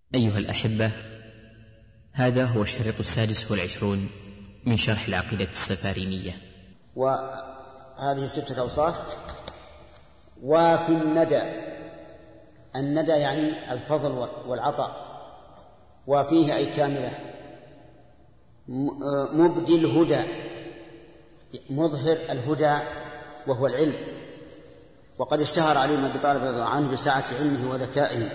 أيها الأحبة، هذا هو الشريط 26 من شرح العقيدة السفارينية. وهذه 6 أوصاف. وفي الندى يعني الفضل والعطاء، وفيه أي كاملة. مبدي الهدى، مظهر الهدى وهو العلم، وقد اشتهر علي بن أبي طالب رضي الله عنه بسعة علمه وذكائه.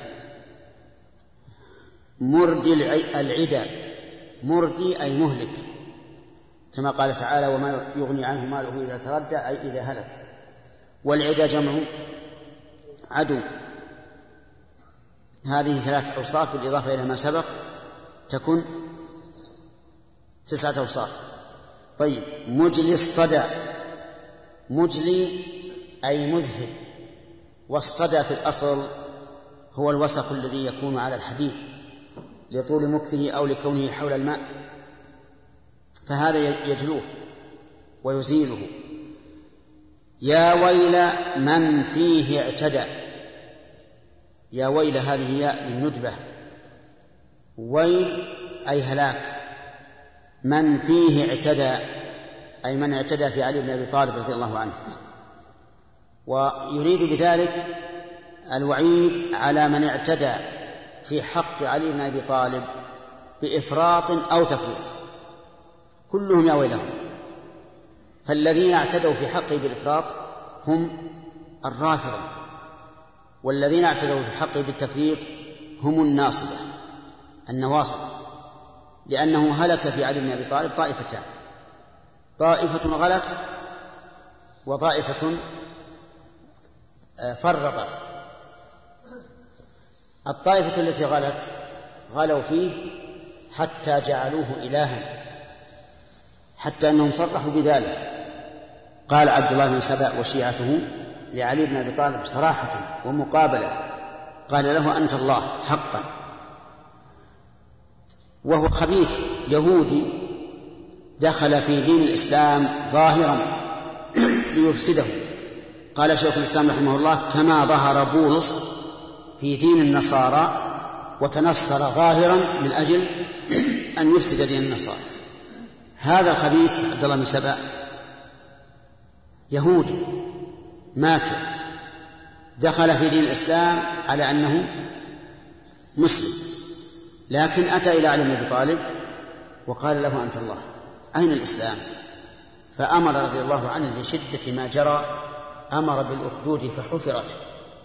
مردي العدى، مردي أي مهلك، كما قال تعالى: وما يغني عنه ماله إذا تردى، أي إذا هلك. والعدى جمع عدو. هذه 3 أوصاف بالإضافة إلى ما سبق تكون 9 أوصاف. طيب، مجلي الصدى، مجلي أي مذهب، والصدى في الأصل هو الوسخ الذي يكون على الحديد لطول مكثه أو لكونه حول الماء، فهذا يجلوه ويزيله. يا ويل من فيه اعتدى، يا ويل هذه ياء للندبة، ويل أي هلاك. من فيه اعتدى أي من اعتدى في علي بن أبي طالب رضي الله عنه، ويريد بذلك الوعيد على من اعتدى في حق علي بن أبي طالب بإفراط أو تفريط، كلهم يا ويلهم. فالذين اعتدوا في حقه بالإفراط هم الرافضة، والذين اعتدوا في حقه بالتفريط هم الناصبة النواصب، لأنه هلك في علي بن أبي طالب طائفتان: طائفة غلت وطائفة فرطت. الطائفة التي غلت غلوا فيه حتى جعلوه إلها، حتى أنهم صرحوا بذلك. قال عبد الله بن سبأ وشيعته لعلي بن أبي طالب صراحة ومقابلة، قال له: أنت الله حقا. وهو خبيث يهودي دخل في دين الإسلام ظاهرا ليفسده. قال شيخ الإسلام رحمه الله: كما ظهر بولس في دين النصارى وتنصر ظاهرا من أجل أن يفسد دين النصارى. هذا الخبيث عبد الله بن سبأ يهودي ماكر دخل في دين الإسلام على أنه مسلم، لكن أتى إلى علي بن أبي طالب وقال له: أنت الله، أين الإسلام؟ فأمر رضي الله عنه لشدة ما جرى، أمر بالأخدود فحفرت،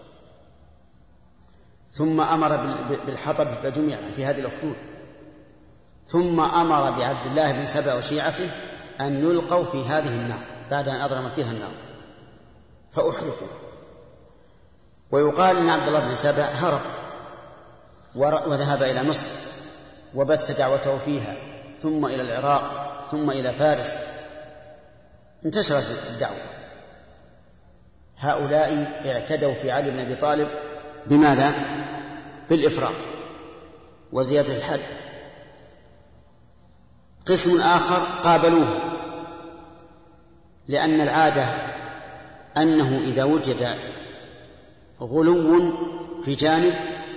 ثم أمر بالحطب فجمع في هذه الأخدود، ثم أمر بعبد الله بن سبأ وشيعته أن يلقوا في هذه النار بعد أن أضرم فيها النار فأحرقوا. ويقال أن عبد الله بن سبأ هرب وذهب إلى مصر وبث دعوته فيها، ثم إلى العراق، ثم إلى فارس، انتشرت الدعوة. هؤلاء اعتدوا في علي بن أبي طالب بماذا؟ بالإفراط وزيادة الحد. قسم آخر قابلوه، لأن العادة أنه إذا وجد غلو في جانب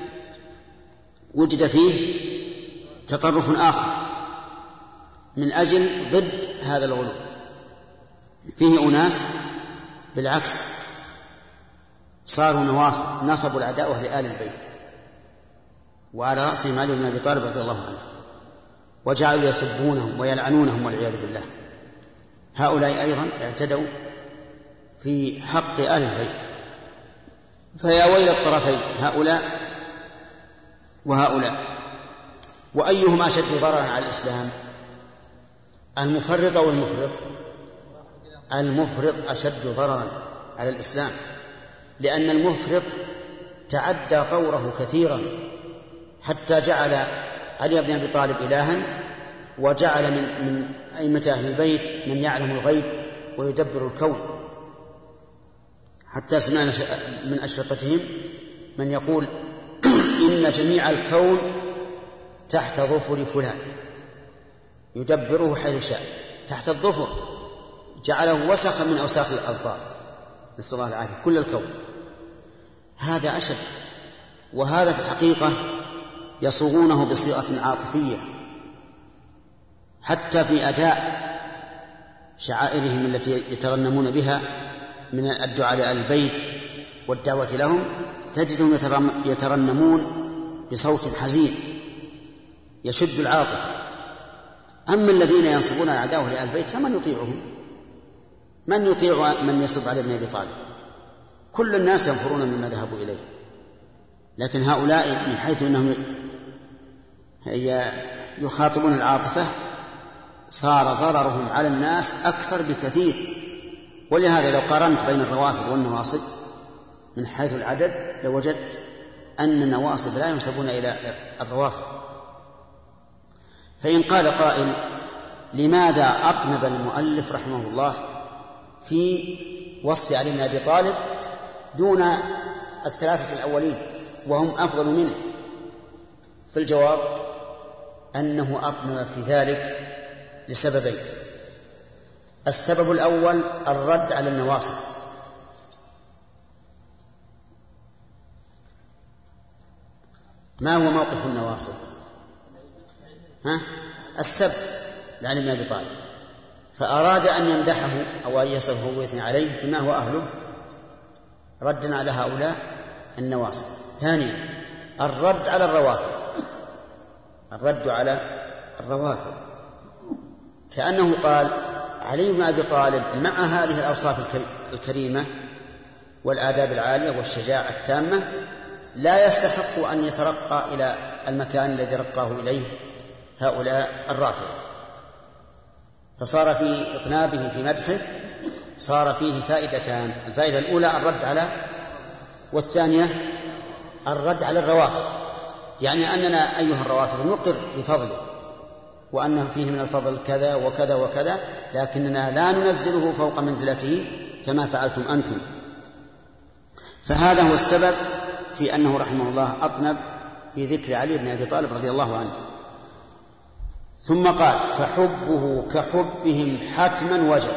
وجد فيه تطرف آخر من أجل ضد هذا الغلو. فيه أناس بالعكس صاروا نواصب، نصبوا العداوة لآل البيت، وعلى رأسهم علي بن أبي طالب رضي الله عنه، وجعلوا يسبونهم ويلعنونهم والعياذ بالله. هؤلاء أيضا اعتدوا في حق آل البيت. فيا ويل الطرفين، هؤلاء وهؤلاء. وأيهما أشد ضررا على الإسلام؟ المفرط أو المفرط؟ المفرط أشد ضررا على الإسلام، لأن المفرط تعدى طوره كثيرا حتى جعل علي بن أبي طالب إلها، وجعل من أئمة أهل البيت من يعلم الغيب ويدبر الكون، حتى سمعنا من أشرطتهم من يقول: إن جميع الكون تحت ظفر فلان يدبره حيث شاء. تحت الظفر، جعله وسخا من أوساخ الأظفار، نسأل الله العافية، كل الكون. هذا أشد. وهذا في الحقيقة يصوغونه بصيغة عاطفية حتى في أداء شعائرهم التي يترنمون بها من الدعاء لآل البيت والدعوة لهم، تجدهم يترنمون بصوت حزين يشد العاطفة. أما الذين ينصبون العداوة لآل البيت فمن يطيعهم؟ من يطيع من يسب علي بن أبي طالب؟ كل الناس ينفرون مما ذهبوا إليه، لكن هؤلاء من حيث أنهم يخاطبون العاطفة صار ضررهم على الناس أكثر بكثير. ولهذا لو قارنت بين الروافض والنواصب من حيث العدد لوجدت أن النواصب لا ينسبون إلى الروافض. فإن قال قائل لماذا أطنب المؤلف رحمه الله في وصف علي بن أبي طالب دون الثلاثة الأولين وهم أفضل منه؟ في الجواب أنه أطنب في ذلك لسببين. السبب الأول الرد على النواصب. ما هو موقف النواصب؟ السب لعلي بن أبي طالب، فأراد أن يمدحه أو أن يصفه ويثني عليه بما هو أهله ردا على هؤلاء النواصب. ثانيا الرد على الروافض، الرد على الروافض، كأنه قال علي بن أبي طالب مع هذه الأوصاف الكريمة والآداب العالية والشجاعة التامة لا يستحق أن يترقى إلى المكان الذي رقاه إليه هؤلاء الرافضة. فصار في إطنابه في مدحه صار فيه فائدتان: الفائدة الأولى الرد على، والثانية الرد على الروافض، يعني أننا أيها الروافض نقر بفضله وأنه فيه من الفضل كذا وكذا وكذا، لكننا لا ننزله فوق منزلته كما فعلتم أنتم. فهذا هو السبب في أنه رحمه الله أطنب في ذكر علي بن أبي طالب رضي الله عنه. ثم قال فحبه كحبهم حتما وجب.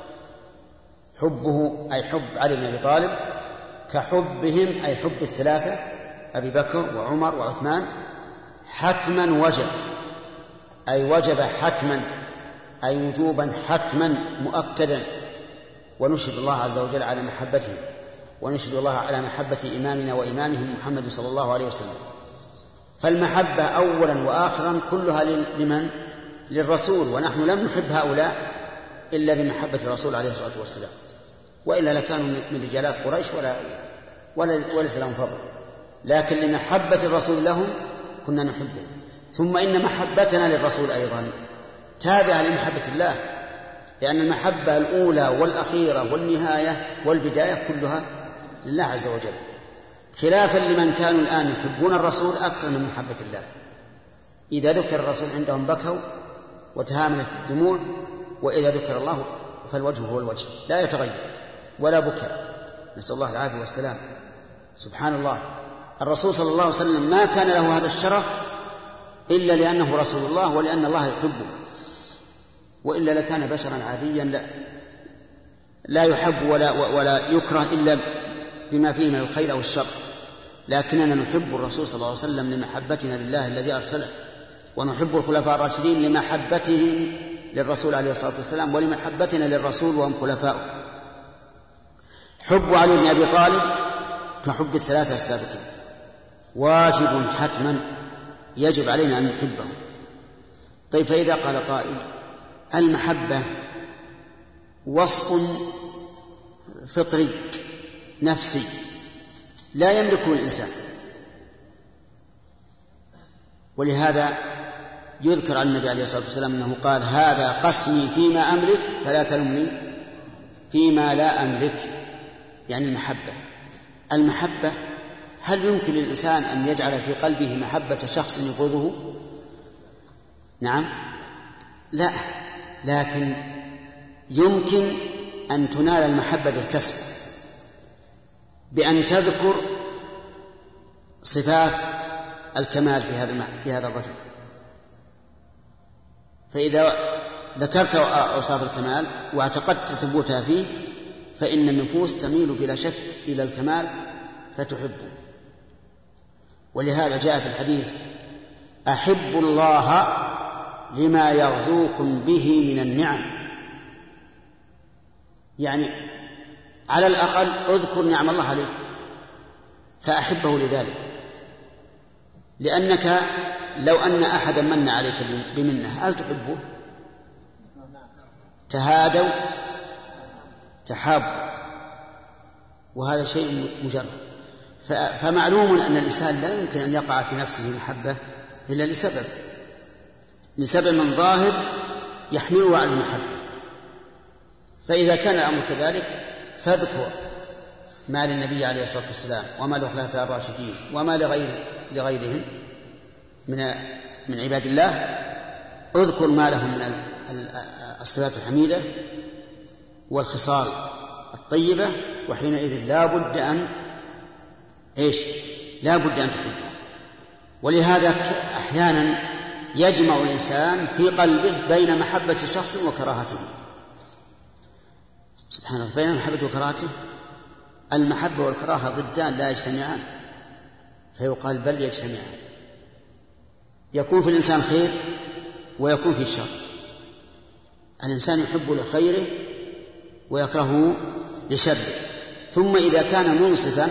حبه أي حب علي بن أبي طالب، كحبهم أي حب الثلاثة أبي بكر وعمر وعثمان، حتما وجب أي وجب حتما، أي وجوبا حتما مؤكدا. ونشهد الله عز وجل على محبته، ونشهد الله على محبة إمامنا وإمامهم محمد صلى الله عليه وسلم. فالمحبة أولا وآخرا كلها لمن؟ للرسول، ونحن لم نحب هؤلاء إلا بمحبة الرسول عليه الصلاة والسلام، وإلا لكانوا من رجالات قريش وليس لهم فضل، لكن لمحبة الرسول لهم كنا نحبهم. ثم إن محبتنا للرسول أيضا تابعة لمحبة الله، لأن المحبة الأولى والأخيرة والنهاية والبداية كلها لله عز وجل، خلافا لمن كانوا الآن يحبون الرسول أكثر من محبة الله. إذا ذكر الرسول عندهم بكوا وتهاملت الدموع، وإذا ذكر الله فالوجه هو الوجه لا يتغير ولا بكى، نسأل الله العافية والسلام. سبحان الله، الرسول صلى الله عليه وسلم ما كان له هذا الشرف إلا لأنه رسول الله ولأن الله يحبه، وإلا لكان بشرا عاديا لا يحب ولا يكره إلا بما فيه من الخير أو الشر. لكننا نحب الرسول صلى الله عليه وسلم لمحبتنا لله الذي أرسله، ونحب الخلفاء الراشدين لمحبتهم للرسول عليه الصلاة والسلام ولمحبتنا للرسول وهم خلفاؤه. حب علي بن أبي طالب كحب الثلاثة السابقين، واجب حتما يجب علينا أن نحبه. طيب، فإذا قال قائل المحبة وصف فطري نفسي لا يملكه الإنسان، ولهذا يذكر عن النبي عليه الصلاة والسلام أنه قال هذا قسمي فيما أملك فلا تلمني فيما لا أملك، يعني المحبة هل يمكن للإنسان أن يجعل في قلبه محبة شخص يبغضه؟ نعم، لا، لكن يمكن أن تنال المحبة بالكسب، بأن تذكر صفات الكمال في هذا الرجل. فإذا ذكرت أوصاف الكمال واعتقدت ثبوتها فيه فإن النفوس تميل بلا شك إلى الكمال فتحبه. ولهذا جاء في الحديث أحبوا الله لما يغدوكم به من النعم، يعني على الأقل اذكر نعم الله عليك فأحبه لذلك، لأنك لو أن أحدا من عليك بمنه هل تحبه؟ تهادوا تحابوا، وهذا شيء مجرد. فمعلوم أن الإنسان لا يمكن أن يقع في نفسه محبة إلا لسبب من ظاهر يحمله على المحبة. فإذا كان الأمر كذلك فاذكر ما للنبي عليه الصلاة والسلام وما للخلفاء الراشدين وما لغيرهم من عباد الله، اذكر ما لهم من الصفات الحميدة والخصال الطيبة، وحينئذ لا بد أن تحبه. ولهذا أحيانا يجمع الإنسان في قلبه بين محبة شخص وكراهته. سبحان الله، بين محبته وكراهته. المحبة والكراهة ضدان لا يجتمعان، فيقال بل يجتمعان. يكون في الإنسان خير ويكون في الشر. الإنسان يحب لخيره ويكرهه لشره. ثم إذا كان منصفا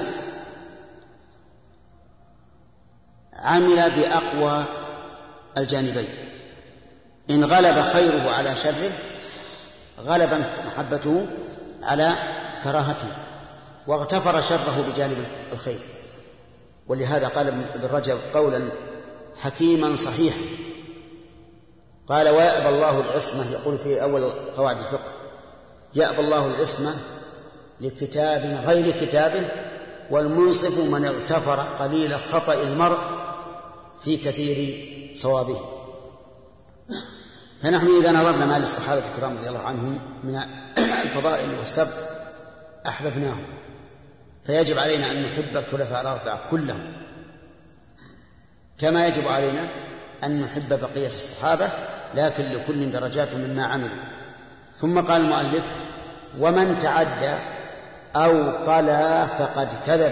عمل بأقوى الجانبين، إن غلب خيره على شره غلبت محبته على كراهته، واغتفر شره بجانب الخير. ولهذا قال ابن رجب قولا حكيما صحيحا، قال: ويأبى الله العصمة، يقول في أول قواعد الفقه: يأبى الله العصمة لكتاب غير كتابه، والمنصف من اغتفر قليل خطأ المرء في كثير صوابه. فنحن إذا نظرنا ما للصحابة الكرام رضي الله عنهم من الفضائل والسبق أحببناهم، فيجب علينا أن نحب الخلفاء الأربعة كلهم، كما يجب علينا أن نحب بقية الصحابة، لكن لكل درجات مما عملوا. ثم قال المؤلف: ومن تعدى أو قلى فقد كذب.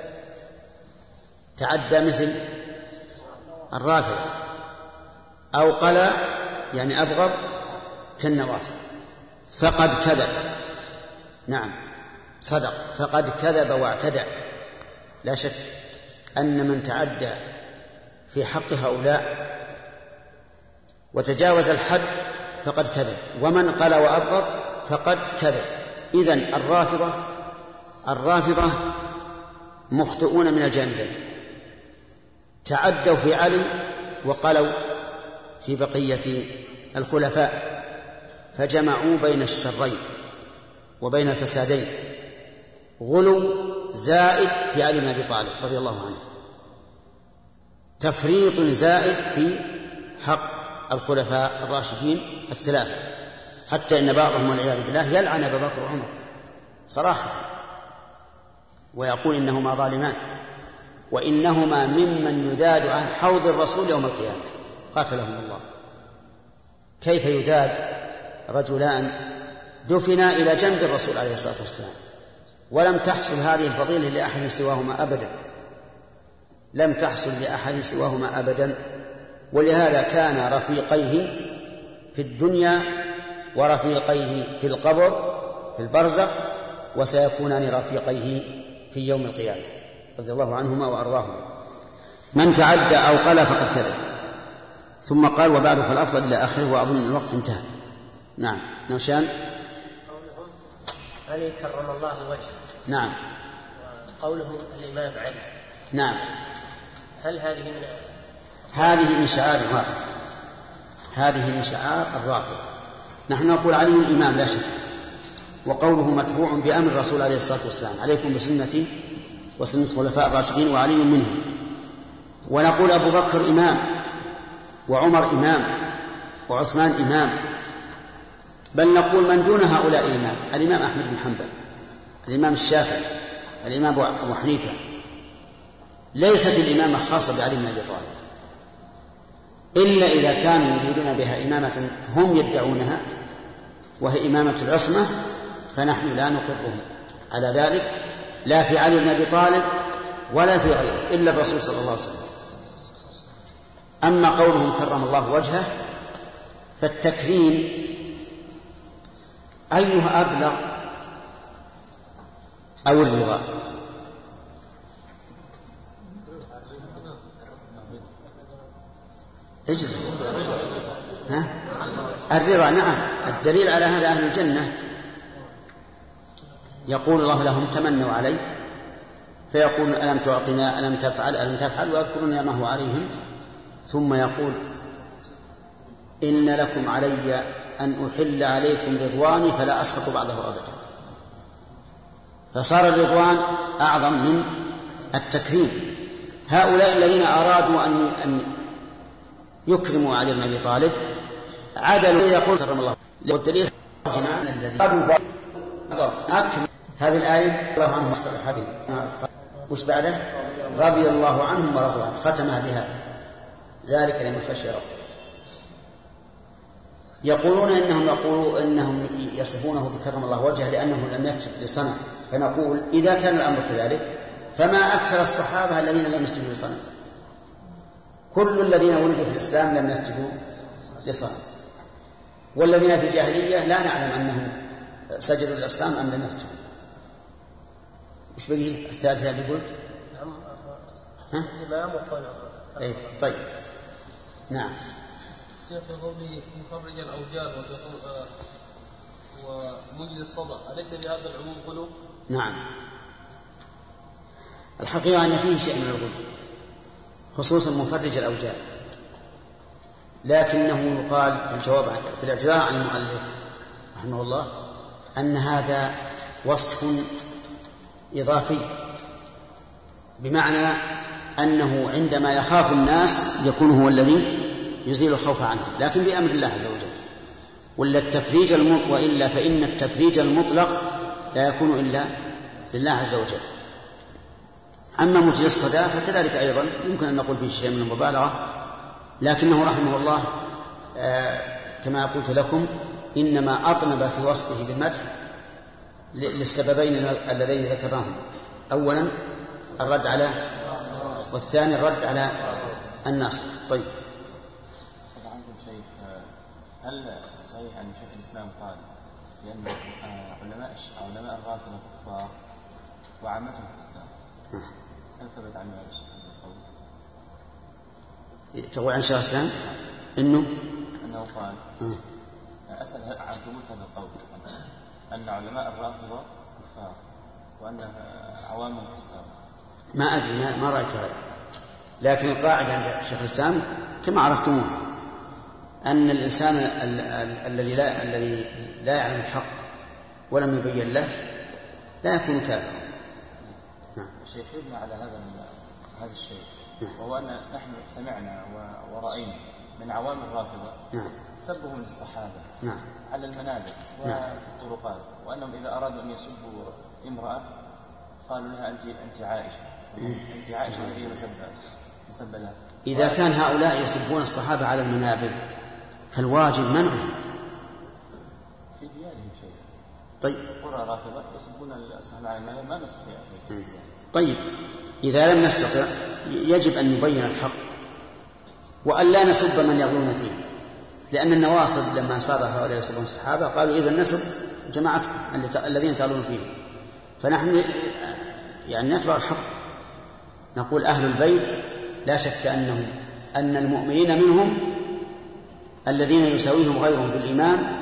تعدى مثل الرافضة، أو قلى يعني أبغض كالنواصب. فقد كذب، نعم صدق، فقد كذب واعتدى. لا شك أن من تعدى في حق هؤلاء وتجاوز الحد فقد كذب، ومن قلى وأبغض فقد كذب. إذن الرافضة مخطئون من الجانبين، تعدوا في علي وقلوا في بقية الخلفاء، فجمعوا بين الشرين وبين الفسادين. غلو زائد في علي بن أبي طالب رضي الله عنه، تفريط زائد في حق الخلفاء الراشدين الثلاثة، حتى إن بعضهم والعياذ بالله يلعن أبا بكر وعمر صراحة، ويقول إنهما ظالمان، وإنهما ممن يذاد عن حوض الرسول يوم القيامة، قاتلهم الله. كيف يذاد رجلان دفنا إلى جنب الرسول عليه الصلاة والسلام، ولم تحصل هذه الفضيلة لأحد سواهما أبدا، لم تحصل لأحد سواهما أبدا. ولهذا كان رفيقيه في الدنيا ورفيقيه في القبر في البرزخ، وسيكونان رفيقيه في يوم القيامة رضي الله عنهما وأرضاهما. من تعدى أو قلى فقد كذب. ثم قال: وبعد فالأفضل إلى آخره، وأظن الوقت انتهى. نعم نوشان. علي كرم الله وجهه. نعم. قوله الإمام علي. نعم. هل هذه من شعار الرافضة، هذه من شعار الرافضة. نحن نقول علي الإمام لا شك، وقوله متبوع بأمر الرسول عليه الصلاة والسلام: عليكم بسنتي وسنة الخلفاء الراشدين وعلي منهم. ونقول أبو بكر إمام، وعمر إمام، وعثمان إمام، بل نقول من دون هؤلاء إمام: الإمام أحمد بن حنبل، الإمام الشافعي، الإمام أبو حنيفة. ليست الإمامة خاصة بعلي بن أبي طالب، إلا إذا كانوا يريدون بها إمامة هم يدعونها وهي إمامة العصمة، فنحن لا نقرهم على ذلك، لا في علي بن أبي طالب ولا في غيره، إلا الرسول صلى الله عليه وسلم. أما قولهم كرم الله وجهه فالتكريم أيها أبلغ أو الرضا؟ اجزم. الرضا نعم. الدليل على هذا أهل الجنة يقول الله لهم تمنوا علي فيقول ألم تعطنا ألم تفعل ويذكرون نعمه عليهم ثم يقول إن لكم علي أن أحل عليكم رضواني فلا أسخط بعده أبدا. فصار الرضوان أعظم من التكريم. هؤلاء الذين أرادوا أن يكرموا علي بن أبي طالب عدلوا يقول كرم الله. والدليل هذه الآية الله عنهم الصحابي وش بعده رضي الله عنهم ورضوا عنه ختمها بها ذلك لمن خشي ربه. يقولون إنهم يصفونه بكرم الله وجهه لأنه لم يسجد لصنم. فنقول إذا كان الأمر كذلك فما أكثر الصحابة الذين لم يسجدوا لصنم؟ كل الذين ولدوا في الإسلام لم يسجدوا لصنم، والذين في الجاهلية لا نعلم أنهم سجدوا للإسلام أم لم يسجدوا. وش بقي الثالثة اللي قلت؟ الإمام وقال إيه طيب نعم. في قوله يفرج الأوجاع ومجد الصدى أليس بهذا العموم غلو؟ نعم. الحقيقة أن فيه شيء من الغلو خصوصا مفرج الأوجاع، لكنه يقال في الجواب في الاعتذار عن المؤلف رحمه الله أن هذا وصف إضافي، بمعنى أنه عندما يخاف الناس يكون هو الذي يزيل الخوف عنهم، لكن بأمر الله عز وجل. وإلا فإن التفريج المطلق لا يكون إلا لله عز وجل. أما مجد الصدى فكذلك أيضا يمكن أن نقول فيه شيء من المبالغة، لكنه رحمه الله كما قلت لكم إنما أطنب في وصفه بالمدح للسببين اللذين ذكرناهم، أولا الرد على والثاني الرد على الناس. طيب عندكم شيخ، هل صحيح أن شيخ الإسلام قال لأن علماء الرافضة كفار وعامتهم في الإسلام؟ هل ثبت عنه هذا الشيء القول؟ تقول عن شيخ الإسلام أنه قال أسأل عن ثبوت هذا القول أن علماء الرافضة كفار وأن عوامهم في الإسلام. ما أدري ما رأيت هذا، لكن القاعدة عند شيخ الإسلام كما عرفتموه أن الإنسان الذي لا يعلم الحق ولم يبين له لا يكون كافرا. نعم. الشيخ يبنى على هذا الشيء، وهو أن نحن سمعنا ورأينا من عوام الرافضة سبهم للصحابة على المنابر وفي الطرقات، وأنهم إذا أرادوا أن يسبوا امرأة قالوا لها أنت عائشة، أنت عائشة الذي مسب لها. إذا كان هؤلاء يسبون الصحابة على المنابر فالواجب منعهم. في ديارهم شيء. طيب قرى رافضة يسبون الصحابة على المنابر ما نستطيع شيء. طيب إذا لم نستطع يجب أن نبين الحق وأن لا نسب من يغلون فيه، لأن النواصب لما صار هؤلاء يسبون الصحابة قالوا إذا نسب جماعتكم الذين تغلون فيه. فنحن يعني نتبع الحق، نقول أهل البيت لا شك أن المؤمنين منهم الذين يساويهم غيرهم في الإيمان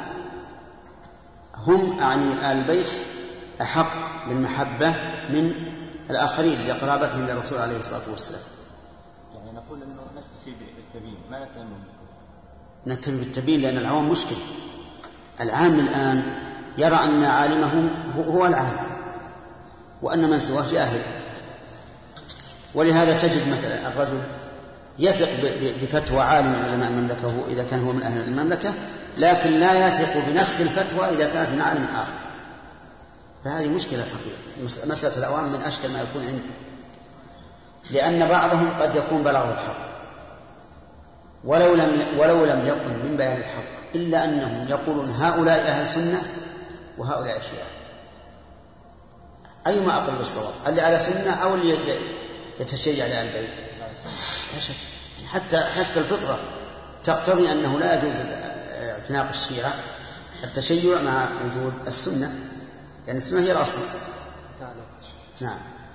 هم أعني آل البيت أحق بالمحبة من الآخرين لقرابتهم للرسول عليه الصلاة والسلام. يعني نقول أنه نكتفي بالتبيين ما نتهم نكتفي بالتبيين، لأن العوام مشكلة. العام الآن يرى أن عالمه هو العالم وأن من سواه جاهل، ولهذا تجد مثلا الرجل يثق بفتوى عالم من علماء المملكة إذا كان هو من أهل المملكة، لكن لا يثق بنفس الفتوى إذا كانت من عالم آخر. فهذه مشكلة حقيقية. مسألة العوام من أشكل ما يكون عندي، لأن بعضهم قد يكون بلغ الحق ولو لم يكن من بيان الحق، إلا أنهم يقولون هؤلاء أهل سنة وهؤلاء شيعة، أيما أقرب الصواب، اللي على سنة أو اللي يتشيع على البيت؟ لا شك حتى الفطرة تقتضي أنه لا يجوز اعتناق الشيعة التشيع مع وجود السنة، يعني السنة هي الأصل. نعم.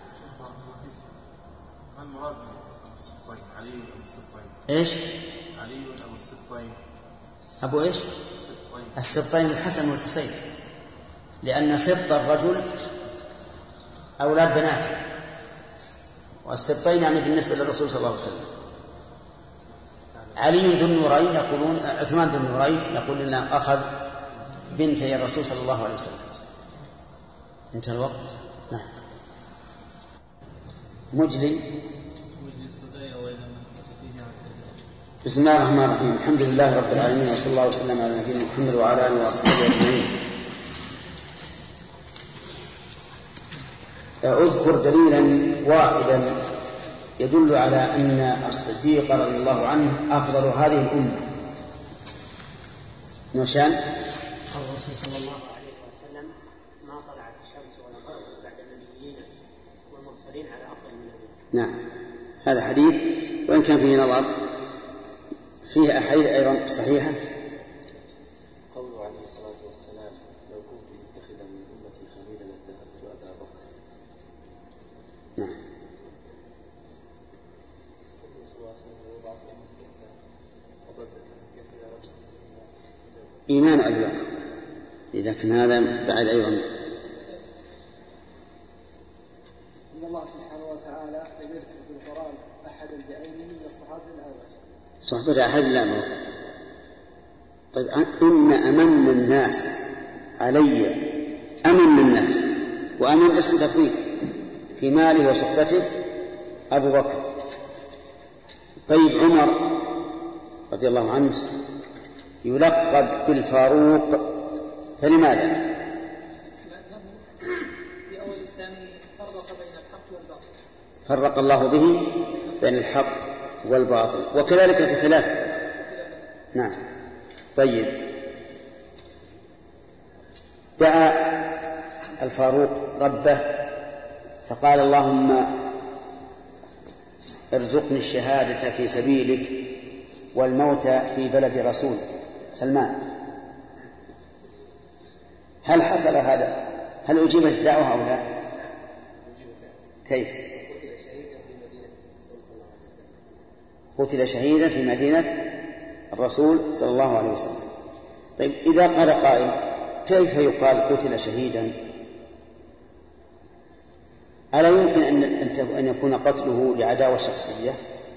ما المراد بالسبطين؟ علي أو السبطين؟ إيش؟ علي أو السبطين؟ أبو إيش؟ السبطين الحسن والحسين، لأن سبط الرجل أولاد بناته، والسبطين يعني بالنسبة للرسول صلى الله عليه وسلم. علي ذو النورين يقولون، عثمان ذو النورين يقول لنا أخذ بنتي الرسول صلى الله عليه وسلم. انتهى الوقت. نعم. مجلي. بسم الله الرحمن الرحيم. الحمد لله رب العالمين، وصلى الله وسلم على نبينا محمد وعلى آله وصحبه أجمعين. أذكر دليلا واحدا يدل على أن الصديق رضي الله عنه أفضل هذه الأمة. نوشان. الرسول صلى الله عليه وسلم ما طلعت الشمس ولا غربت بعد النبيين والمرسلين على أفضل من النبيين. نعم، هذا حديث وإن كان فيه نظر، فيه أحاديث أيضا صحيحة. قوله عليه الصلاة والسلام: لو كنت متخذا من أمتي خليلا لاتخذت أبا بكر. نعم. إيمان أبي بكر، إذا كان هذا بعد أيضا. إن الله سبحانه وتعالى لم يذكر في القرآن أحدا بعينه من الصحابة الأول. صحبة أحد لا موقع. طيب، إن أمن الناس علي أمن الناس، وأمن اسم تفضيل في ماله وصحبته أبو بكر. طيب، عمر رضي الله عنه يلقب بالفاروق، فلماذا؟ في أول إسلامه فرق بين الحق والباطل، فرق الله به بين الحق والباطل، وكذلك في خلافته. نعم. طيب، دعا الفاروق ربه فقال: اللهم ارزقني الشهادة في سبيلك والموت في بلد رسول سلمان. هل حصل هذا؟ هل أجيبت الدعوة أو لا؟ كيف؟ قتل شهيدا في مدينة الرسول صلى الله عليه وسلم. طيب، إذا قال قائل: كيف يقال قتل شهيدا؟ ألا يمكن أن يكون قتله لعداوة شخصية؟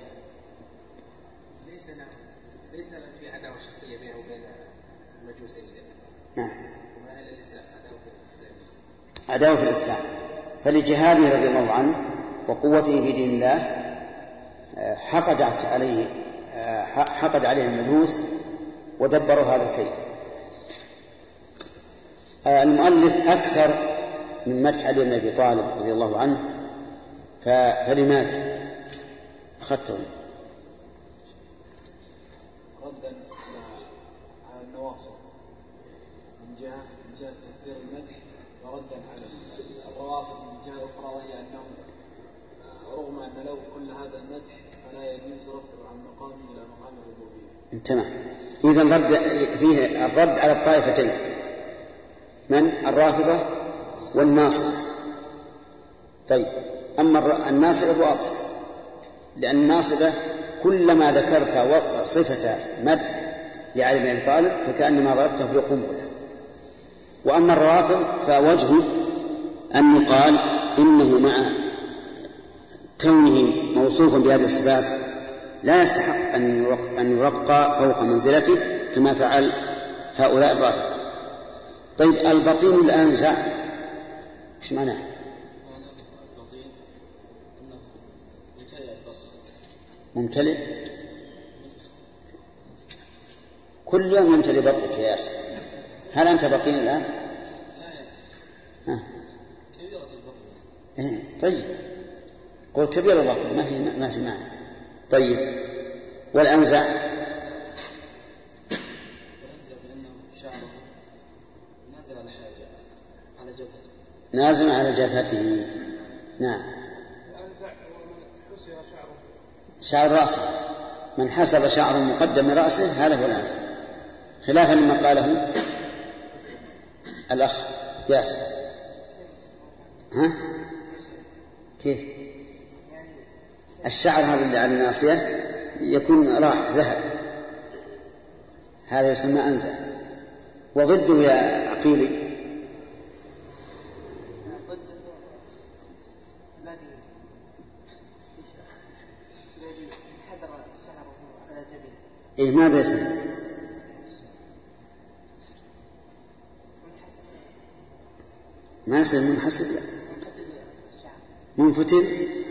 ليس في عداوة شخصية بينه وبين المجوس. نعم، عداوة في الإسلام. فلجهاده رضي الله عنه وقوته في دين الله حقد عليه المجوس ودبروا هذا الكيد. المؤلف أكثر من مدح علي بن أبي طالب رضي الله عنه، فلماذا أخذتهم؟ ردا على النواصب من جهة تكثير المدح، وردا على الروافض من جهة أخرى، وهي أنهم رغم أن لو كل هذا المدح فلا يجوز رفعه عن مقامه إلى مقام الربوبية. تمام. إذن فيه الرد على الطائفتين، من الرافضة والناصرة. طيب، أما الناصرة واضح، لأن الناصرة كلما ذكرت صفة مدح لعلي بن أبي طالب فكأنما ضربته بقنبلة. وأما الروافض فوجهه أن يقال إنه مع كونه موصوفا بهذه الصفات لا يستحق أن يرقى فوق منزلته كما فعل هؤلاء الرافضة. طيب، البطين الأنزع إيش معناه؟ ممتلئ، كل يوم يمتلئ بطنك يا ياسر. هل أنت بطين الآن؟ كبيرة البطن. طيب، قول كبير البطن، ما في معنى. طيب، والأنزع؟ نازل على جبهته. نعم. شعر رأسه من حسب شعر مقدم من رأسه هذا هو الأنزل، خلافا لما قاله الأخ ياسر. ها؟ كيف؟ الشعر هذا اللي على الناصية يكون راح ذهب، هذا يسمى أنزل. وضده يا عقيلي إيه ماذا يسمى؟ ما يسمى منحسب، لا منفتل.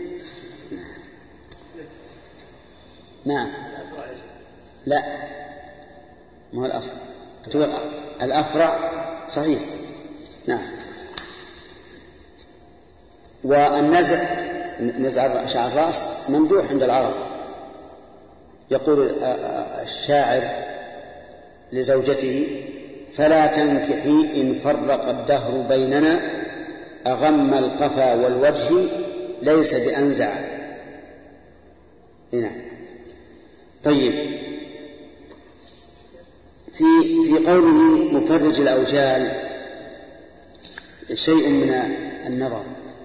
نعم لا ما هو الأصل الأفرع صحيح. نعم. والنزع شعر الرأس ممدوح عند العرب. يقول الشاعر لزوجته: فلا تنكحي إن فرق الدهر بيننا، أغم القفا والوجه ليس بأنزع. هنا طيب. في قوله مفرج الأوجال شيء من النظر.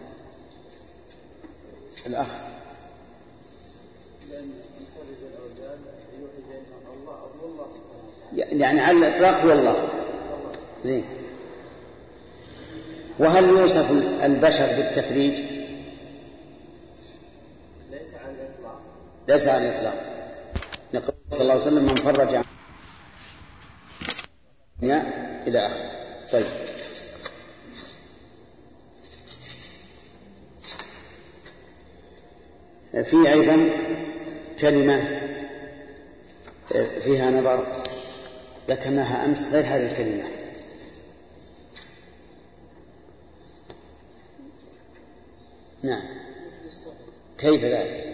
الأخ يعني على الإطلاق هو الله زين. وهل يوصف البشر بالتفريج؟ ليس على الإطلاق. نقول صلى الله عليه وسلم: من فرج عن إلى آخر. طيب. في أيضا كلمة فيها نظر ذكرناها أمس غير هذه الكلمة. نعم. كيف ذلك؟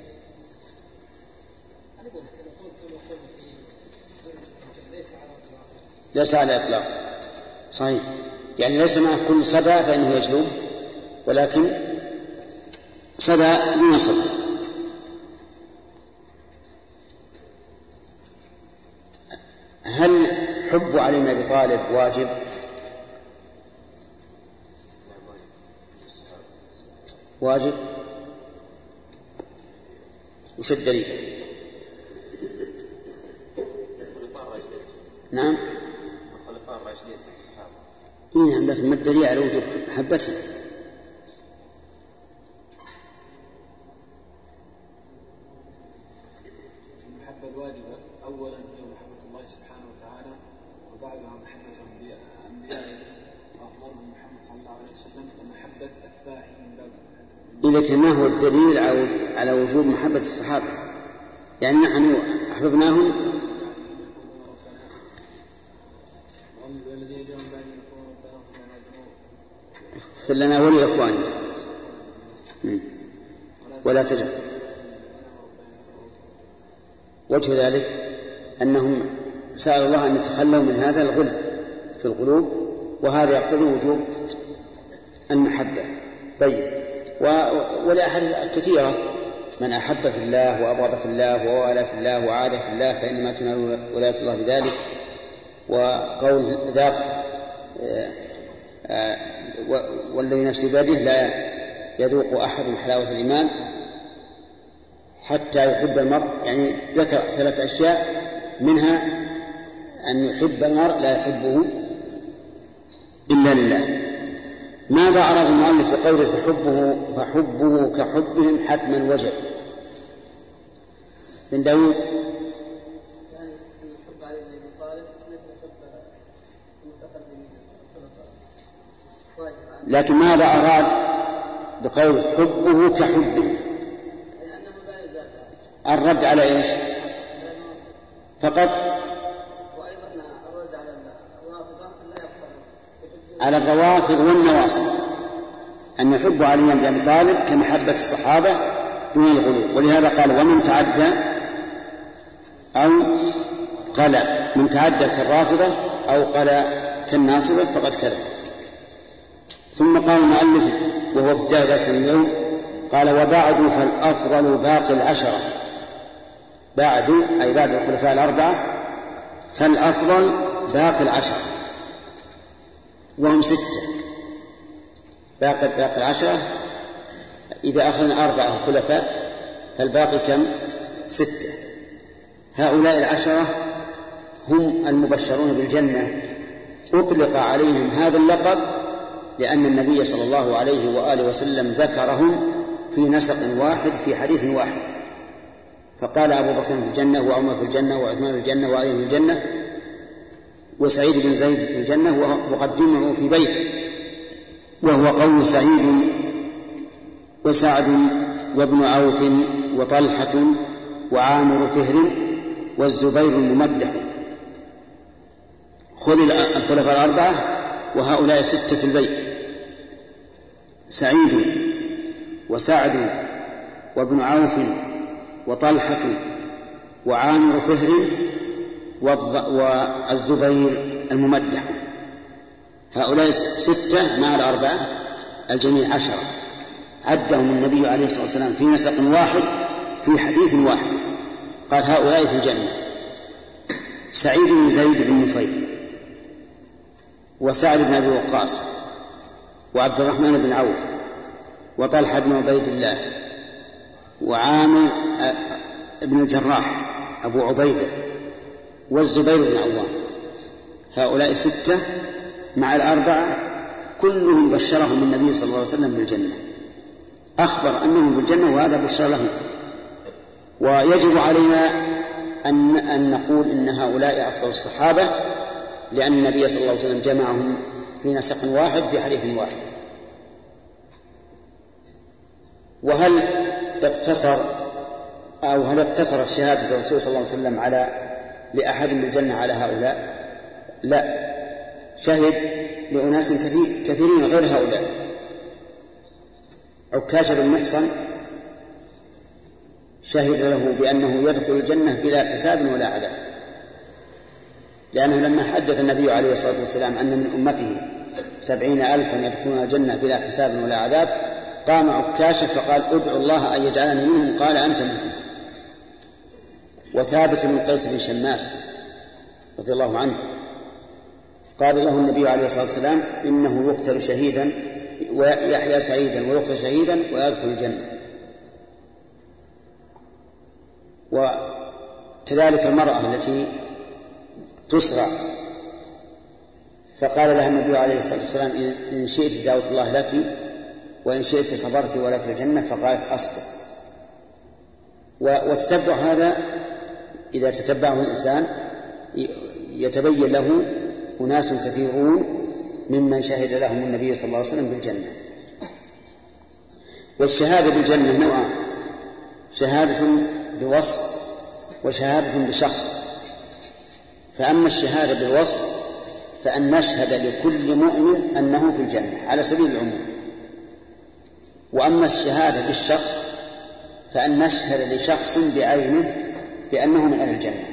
ليس على الإطلاق صحيح. يعني ليس مع كل صدى فإنه يجلوب، ولكن صدى دون صدى. هل حب علي بن أبي طالب واجب؟ واجب. وش الدليل؟ نعم. نعم، لكن ما الدليل على وجوب محبته؟ المحبة الواجبة أولا هي محبة الله سبحانه وتعالى، وبعدها محبة أنبيائه وأفضلهم محمد صلى الله عليه وسلم، ومحبة أتباعه من بعد. لكن ما هو الدليل على وجوب محبة الصحابة؟ يعني نحن أحببناهم اغفر لنا ولإخواننا ولا تجعل. وجه ذلك أنهم سألوا الله أن يتخلوا من هذا الغل في القلوب، وهذا يقتضي وجوب المحبة. طيب. ولأحاديث كثيرة: من أحب في الله وأبغض في الله ووالى في الله وعاد في الله فإنما تنال ولاية الله بذلك. وقول ذاك والذي نفسي بيده لا يذوق أحد حلاوة الإيمان حتى يحب المرء. يعني ذكر 3 أشياء، منها أن يحب المرء لا يحبه إلا لله. ماذا أراد المؤلف بقوله فحبه كحبهم حتما وجب؟ بن داود. لكن ماذا أراد بقول حبه كحبه؟ الرد على إيش فقط؟ على الروافض والنواصب، أن يحب علي بن أبي طالب كمحبة الصحابة دون الغلو. ولهذا قال: ومن تعدى أو قلى، من تعدى كالرافضة أو قلى كالناصبة فقد كذب. ثم قال المؤلف وهو ابتداء درس اليوم: قال: وبعد فالأفضل باقي العشرة. بعد أي بعد الخلفاء الأربعة، فالأفضل باقي العشرة وهم 6. باقي العشرة إذا أخذنا 4 خلفاء فالباقي كم؟ 6. هؤلاء العشرة هم المبشرون بالجنة، أطلق عليهم هذا اللقب لأن النبي صلى الله عليه وآله وسلم ذكرهم في نسق واحد في حديث واحد، فقال أبو بكر في الجنة، وعمر في الجنة، وعثمان في الجنة، وعلي في الجنة، وسعيد بن زيد في الجنة، وقد جمعوا في بيت، وهو قول سعيد وسعد وابن عوف وطلحة وعامر فهر والزبير الممدح. خذ الخلفاء الأربعة وهؤلاء 6 في البيت: سعيد وسعد وابن عوف وطلحة وعامر فهر والزبير الممدح. هؤلاء 6 مع 4 الجميع 10 عدهم النبي عليه الصلاة والسلام في نسق واحد في حديث واحد، قال هؤلاء في الجنة: سعيد بن زيد بن نفيل، وسعد بن أبي وقاص، وعبد الرحمن بن عوف، وطلحة بن عبيد الله، وعامر بن الجراح أبو عبيدة، والزبير بن عوام. هؤلاء 6 مع 4 كلهم بشرهم النبي صلى الله عليه وسلم بالجنة، أخبر أنهم بالجنة وهذا بشر لهم. ويجب علينا أن نقول إن هؤلاء أفضل الصحابة، لأن النبي صلى الله عليه وسلم جمعهم في نسق واحد في حديث واحد. وهل اقتصرت شهادة الرسول صلى الله عليه وسلم لأحد بالجنة على هؤلاء؟ لا، شهد لأناس كثيرين غير هؤلاء. عكاشة بن محصن شهد له بأنه يدخل الجنة بلا حساب ولا عذاب، لأنه لما حدث النبي عليه الصلاة والسلام أن من أمته 70,000 يدخلون الجنة بلا حساب ولا عذاب، قام عكاشة فقال: ادعو الله أن يجعلني منهم. قال: أنت منهم. وثابت بن قيس بن شماس رضي الله عنه قال له النبي عليه الصلاة والسلام: إنه يقتل شهيدا ويحيى سعيدا ويقتل شهيدا ويدخل الجنة. وكذلك المرأة التي تسرع فقال لها النبي عليه الصلاة والسلام: إن شئت دعوت الله لك وإن شئت صبرت ولك الجنة، فقالت: أصبر. وتتبع هذا إذا تتبعه الإنسان يتبين له أناس كثيرون ممن شهد لهم النبي صلى الله عليه وسلم بالجنة. والشهادة بالجنة نوعان: شهادة بوصف وشهادة بشخص. فأما الشهادة بالوصف فأن نشهد لكل مؤمن أنه في الجنة على سبيل العموم. وأما الشهادة بالشخص فأن نشهد لشخص بعينه بأنه من أهل الجنة.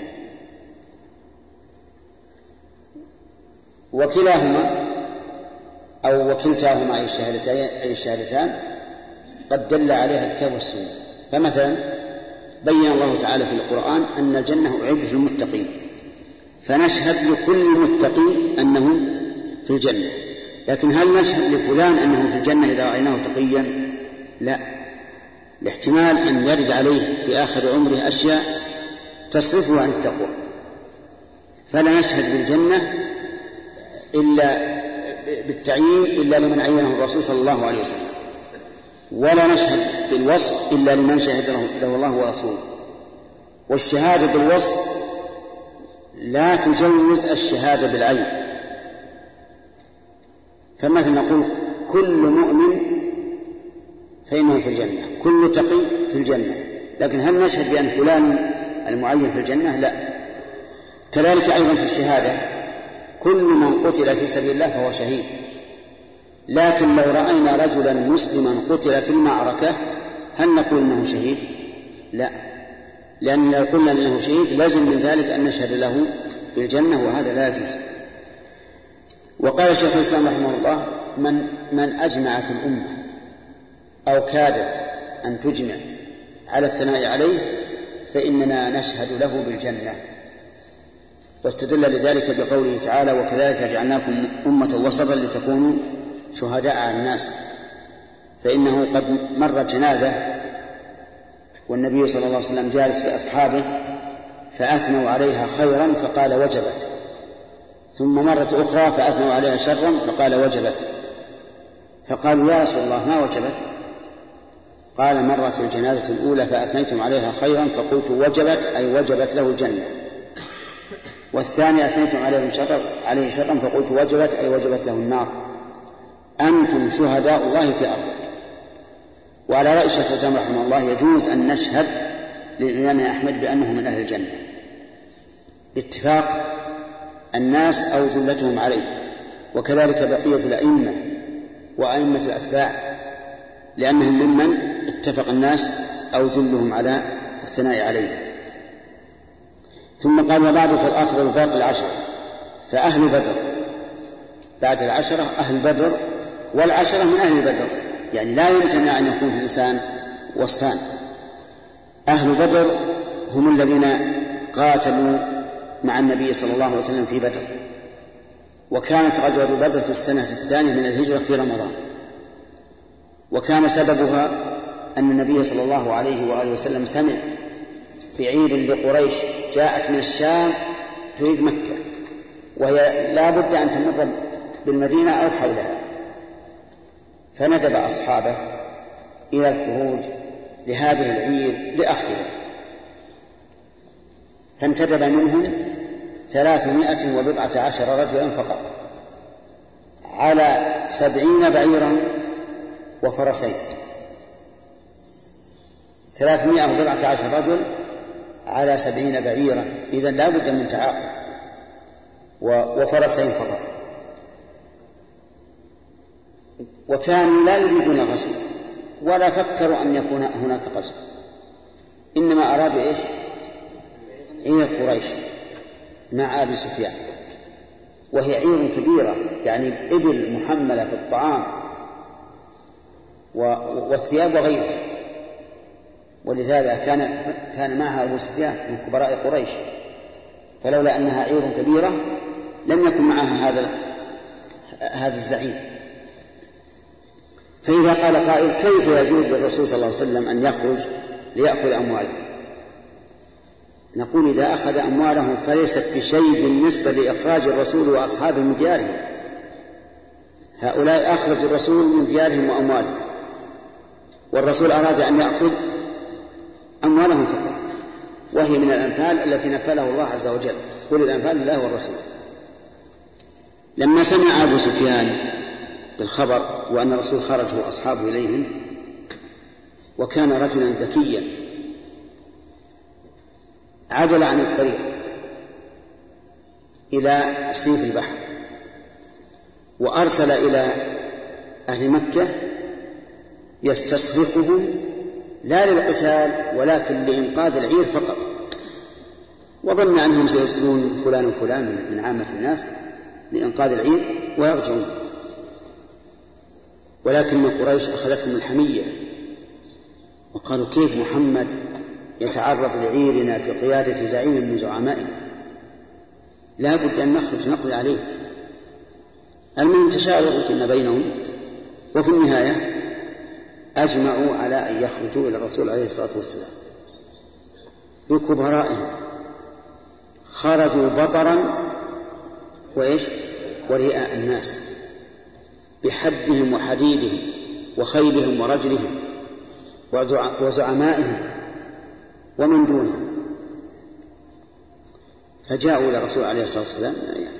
وكلاهما أو وكلتاهما أي الشهادتان قد دل عليها الكتاب والسنة. فمثلا بين الله تعالى في القرآن أن الجنة أعدت للمتقين، فنشهد لكل متقي أنه في الجنة. لكن هل نشهد لفلان أنه في الجنة إذا رأيناه تقيا؟ لا، لاحتمال أن يرد عليه في آخر عمره أشياء تصرفه عن التقوى، فلا نشهد بالجنة إلا بالتعيين إلا لمن عينه الرسول صلى الله عليه وسلم، ولا نشهد بالوصف إلا لمن شهد له الله ورسوله. والشهادة بالوصف لا تجوز الشهادة بالعين. فمثلا نقول كل مؤمن فإنه في الجنة، كل تقي في الجنة، لكن هل نشهد بأن فلان المعين في الجنة؟ لا. كذلك أيضا في الشهادة كل من قتل في سبيل الله فهو شهيد، لكن لو رأينا رجلا مسلما قتل في المعركة هل نقول إنه شهيد؟ لا، لأن لو قلنا إنه شهيد لازم من ذلك أن نشهد له بالجنة، وهذا لا يجوز. وقال شيخ الإسلام رحمه الله: من أجمعت الأمة أو كادت أن تجمع على الثناء عليه فإننا نشهد له بالجنة. واستدل لذلك بقوله تعالى: وكذلك جعلناكم أمة وسطا لتكونوا شهداء على الناس. فإنه قد مرت جنازة والنبي صلى الله عليه وسلم جالس بأصحابه فأثنوا عليها خيرا فقال وجبت، ثم مرت أخرى فأثنوا عليها شرا فقال وجبت، فقالوا يا رسول الله ما وجبت؟ قال: مرت الجنازة الأولى فأثنيتم عليها خيرا فقلت وجبت أي وجبت له الجنة، والثانية أثنيتم عليه شرا فقلت وجبت أي وجبت له النار. أنتم شهداء الله في أرضه. وعلى رأي الشيخ الإسلام رحمه الله يجوز أن نشهد للإمام أحمد بأنه من أهل الجنة باتفاق الناس أو جلتهم عليه، وكذلك بقية الأئمة وأئمة الأتباع، لأنهم ممن اتفق الناس أو جلهم على الثناء عليه. ثم قال: وبعد فالأفضل باقي العشرة، فأهل بدر بعد العشرة أهل بدر، والعشرة من أهل بدر، يعني لا يمتنع أن يكون في الإنسان وصفان. أهل بدر هم الذين قاتلوا مع النبي صلى الله عليه وسلم في بدر، وكانت غزوة بدر في السنة الثانية من الهجرة في رمضان، وكان سببها أن النبي صلى الله عليه وآله وسلم سمع بعير لقريش جاءت من الشام تريد مكة، وهي لا بد أن تمر بالمدينة أو حولها، فندب أصحابه إلى الخروج لهذه العير لأخذها، فانتدب منهم 319 رجلا فقط على 70 بعيرا وفرسين. 319 رجل على 70 بعيرا، إذن لا بد من تعاقب، وفرسين فقط. وكانوا لا يريدون غزو ولا فكروا أن يكون هناك غزو، إنما أرادوا إيش؟ عير قريش مع أبي سفيان، وهي عير كبيرة، يعني إبل محملة بالطعام والثياب وغيرها، ولذلك كان معها أبو سفيان من كبراء قريش، فلولا أنها عير كبيرة لم يكن معها هذا الزعيم. فإذا قال قائل: كيف يجوز للرسول صلى الله عليه وسلم أن يخرج ليأخذ أموالهم؟ نقول: إذا أخذ أموالهم فليست بشيء بالنسبة لإخراج الرسول وأصحابه من ديارهم. هؤلاء أخرج الرسول من ديارهم وأموالهم، والرسول أراد أن يأخذ أموالهم فقط، وهي من الأنفال التي نفله الله عز وجل: قل الأنفال لله والرسول. لما سمع أبو سفيان بالخبر وأن الرسول خرج وأصحابه إليهم، وكان رجلا ذكيا، عدل عن الطريق إلى سيف البحر، وأرسل إلى أهل مكة يستصرخهم لا للقتال ولكن لإنقاذ العير فقط، وظن أنهم سيرسلون فلان وفلان من عامة الناس لإنقاذ العير ويرجعون، ولكن قريش أخذتهم الحمية وقالوا: كيف محمد يتعرض لعيرنا بقيادة زعيم من زعمائنا؟ لا بد أن نخرج نقضي عليه. المهم تشاوروا فيما بينهم، وفي النهاية أجمعوا على أن يخرجوا إلى الرسول عليه الصلاة والسلام بكبرائهم. خرجوا بطرا ورئاء الناس، بحدهم وحديدهم وخيلهم ورجلهم وزعمائهم ومن دونهم، فجاءوا إلى الرسول عليه الصلاة والسلام.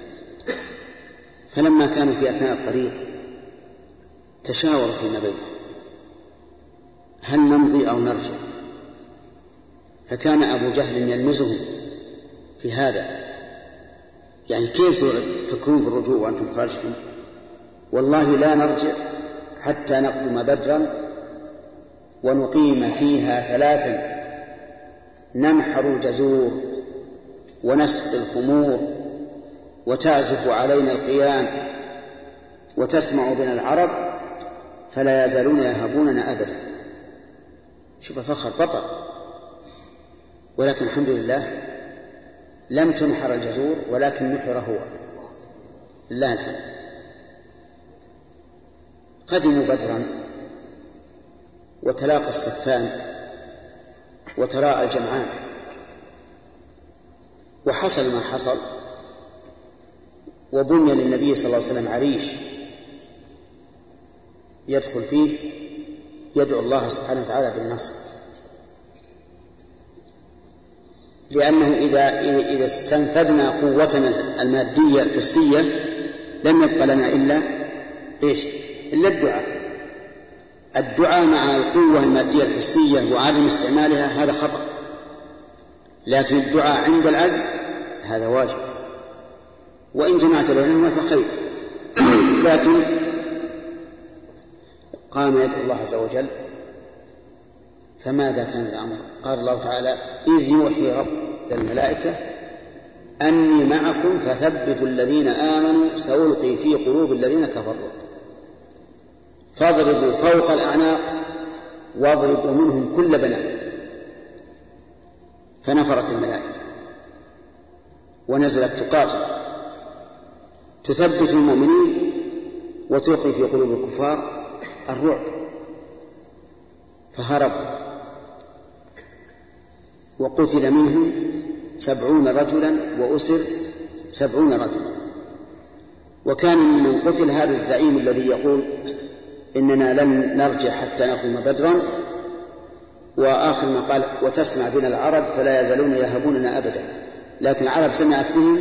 فلما كانوا في أثناء الطريق تشاوروا فيما بينهم: هل نمضي أو نرجع؟ فكان أبو جهل يلمزهم في هذا، يعني كيف تفكرون في الرجوع وأنتم خارجون؟ والله لا نرجع حتى نقدم بدرا ونقيم فيها 3، ننحر الجزور ونسقي الخمور وتعزف علينا القيام وتسمع بنا العرب فلا يزالون يهبوننا أبدا. شوف فخر بطل. ولكن الحمد لله لم تنحر الجزور ولكن نحر هو، لله الحمد. قدموا بدرا وتلاقى الصفان وتراءى الجمعان وحصل ما حصل، وبني للنبي صلى الله عليه وسلم عريش يدخل فيه يدعو الله سبحانه وتعالى بالنصر، لأنه إذا استنفذنا قوتنا المادية الحسية لم يبق لنا إلا الدعاء مع القوة المادية الحسية وعدم استعمالها هذا خطأ، لكن الدعاء عند العجز هذا واجب، وإن جمعت بينهما فخير. لكن قام يدعو الله عز وجل، فماذا كان الأمر؟ قال الله تعالى: إذ يوحي رب الملائكة أني معكم فثبتوا الذين آمنوا سألقي في قلوب الذين كفروا فاضربوا فوق الأعناق واضربوا منهم كل بنان. فنفرت الملائكة ونزلت تقاتل تثبت المؤمنين وتلقي في قلوب الكفار الرعب، فهربوا وقتل منهم 70 رجلا وأسر 70 رجلا. وكان من قتل هذا الزعيم الذي يقول إننا لن نرجع حتى نقدم بدرا، وآخر ما قال: وتسمع بنا العرب فلا يزالون يهبوننا أبدا. لكن العرب سمعت بهم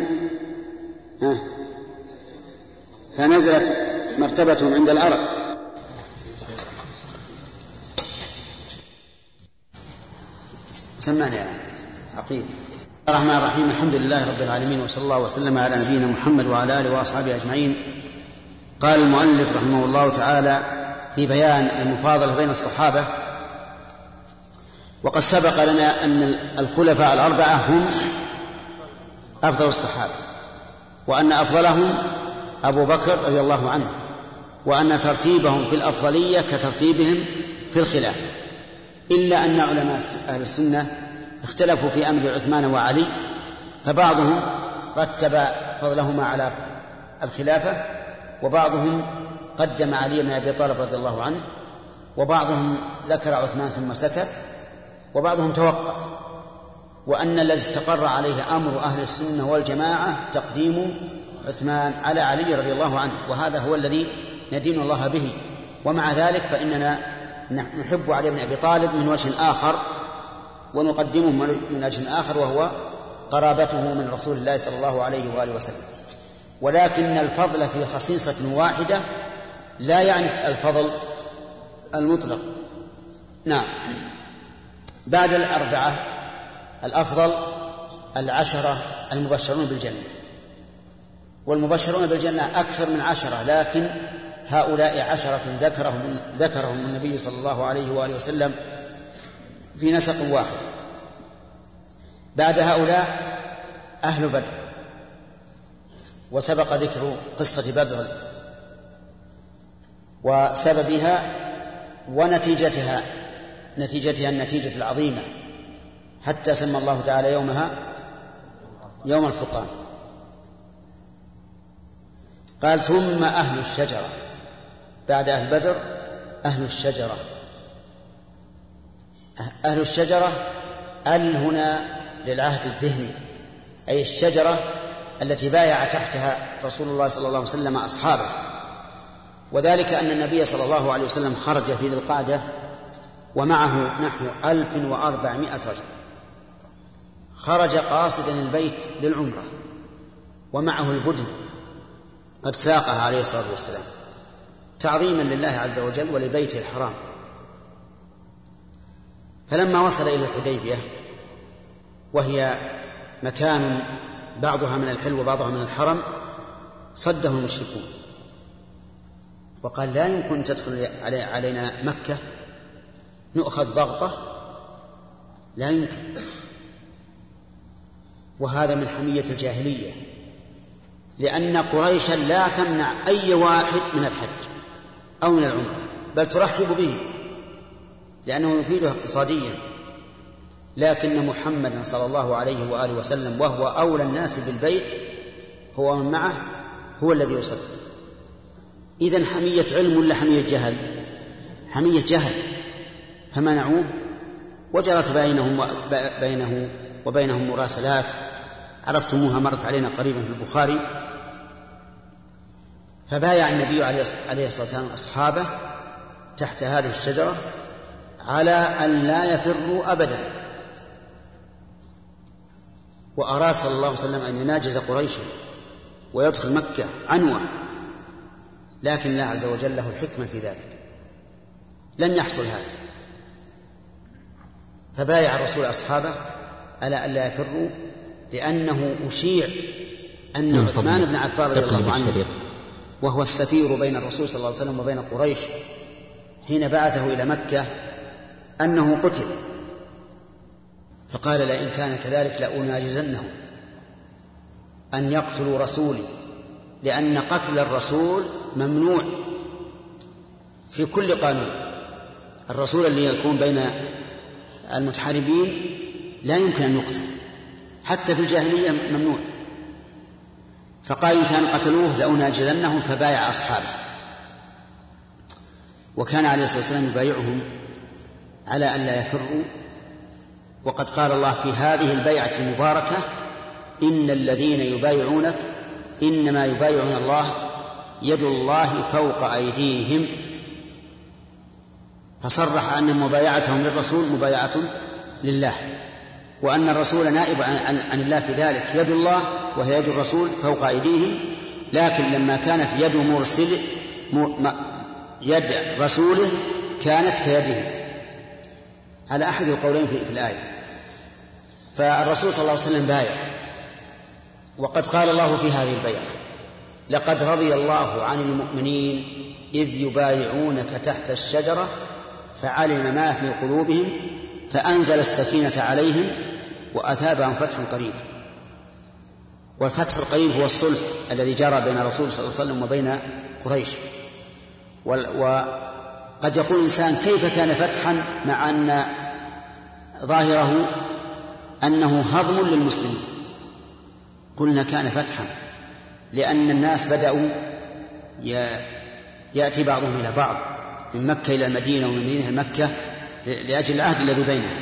فنزلت مرتبتهم عند العرب. سمعنا يا عقيل. الرحمن الرحيم، الحمد لله رب العالمين، وصلى الله وسلم على نبينا محمد وعلى آله وأصحابه أجمعين. قال المؤلف رحمه الله تعالى في بيان المفاضلة بين الصحابة: وقد سبق لنا أن الخلفاء الأربعة هم أفضل الصحابة، وأن أفضلهم أبو بكر رضي الله عنه، وأن ترتيبهم في الأفضلية كترتيبهم في الخلافة، إلا أن علماء أهل السنة اختلفوا في أمر عثمان وعلي، فبعضهم رتب فضلهما على الخلافة، وبعضهم قدم علي بن أبي طالب رضي الله عنه، وبعضهم ذكر عثمان ثم سكت، وبعضهم توقف، وأن الذي استقر عليه أمر أهل السنة والجماعة تقديم عثمان على علي رضي الله عنه، وهذا هو الذي ندين الله به. ومع ذلك فإننا نحب علي بن أبي طالب من وجه آخر ونقدمه من وجه آخر، وهو قرابته من رسول الله صلى الله عليه وآله وسلم. ولكن الفضل في خصيصة واحدة لا يعني الفضل المطلق. نعم. بعد الأربعة الأفضل 10 المبشرون بالجنة، والمبشرون بالجنة أكثر من 10، لكن هؤلاء 10 ذكرهم النبي صلى الله عليه وآله وسلم في نسق واحد. بعد هؤلاء أهل بدر، وسبق ذكر قصة بدر وسببها ونتيجتها النتيجة العظيمة، حتى سمى الله تعالى يومها يوم الفرقان. قال: ثم أهل الشجرة، بعد أهل بدر أهل الشجرة. أهل الشجرة هنا للعهد الذهني، أي الشجرة التي بايع تحتها رسول الله صلى الله عليه وسلم أصحابه، وذلك أن النبي صلى الله عليه وسلم خرج في ذي القعدة ومعه نحو 1400 رجل، خرج قاصدا البيت للعمرة، ومعه البدن قد ساقها عليه الصلاة والسلام تعظيما لله عز وجل ولبيته الحرام. فلما وصل إلى الحديبية، وهي مكان بعضها من الحل وبعضها من الحرم، صده المشركون وقال: لا يمكن تدخل علينا مكة نؤخذ ضغطة، لا يمكن. وهذا من حمية الجاهلية، لأن قريشا لا تمنع أي واحد من الحج أو من العمرة، بل ترحب به لأنه يفيده اقتصاديا. لكن محمدا صلى الله عليه وآله وسلم وهو أولى الناس بالبيت هو من معه هو الذي يصلي. إذن حمية علم ولا حمية جهل؟ حمية جهل، فمنعوه وجرت بينه وبينهم مراسلات عرفتموها، مرت علينا قريبا في البخاري. فبايع النبي عليه الصلاة والسلام أصحابه تحت هذه الشجرة على أن لا يفروا أبدا، وأراد صلى الله عليه وسلم أن يناجز قريشا ويدخل مكة عنوة، لكن الله عز وجل له الحكمة في ذلك، لن يحصل هذا. فبايع الرسول أصحابه على أن لا يفروا، لأنه أشيع أن عثمان بن عفان رضي الله عنه وهو السفير بين الرسول صلى الله عليه وسلم وبين قريش حين بعثه إلى مكة أنه قتل، فقال لئن كان كذلك لأناجزنهم أن يقتلوا رسولي، لأن قتل الرسول ممنوع في كل قانون. الرسول اللي يكون بين المتحاربين لا يمكن أن يقتل، حتى في الجاهلية ممنوع. فقال إن كانوا قتلوه لأناجزنهم، فبايع أصحابه. وكان عليه الصلاة والسلام يبايعهم على أن لا يفروا، وقد قال الله في هذه البيعة المباركة إن الذين يبايعونك إنما يبايعون الله يد الله فوق أيديهم، فصرح أن مبايعتهم للرسول مبايعة لله، وأن الرسول نائب عن الله في ذلك، يد الله وهي يد الرسول فوق أيديهم. لكن لما كانت يد رسوله كانت كيده على أحد القولين في الآية. فالرسول صلى الله عليه وسلم بايع، وقد قال الله في هذه البيعة لقد رضي الله عن المؤمنين إذ يبايعونك تحت الشجرة فعلم ما في قلوبهم فأنزل السكينة عليهم وأثابهم فتحا قريبا. والفتح القريب هو الصلح الذي جرى بين الرسول صلى الله عليه وسلم وبين قريش. وقد يقول الإنسان كيف كان فتحا مع أن ظاهره أنه هضم للمسلمين؟ قلنا كان فتحا لأن الناس بدأوا يأتي بعضهم إلى بعض من مكة إلى المدينة ومن المدينة إلى مكة لأجل العهد الذي بينهم،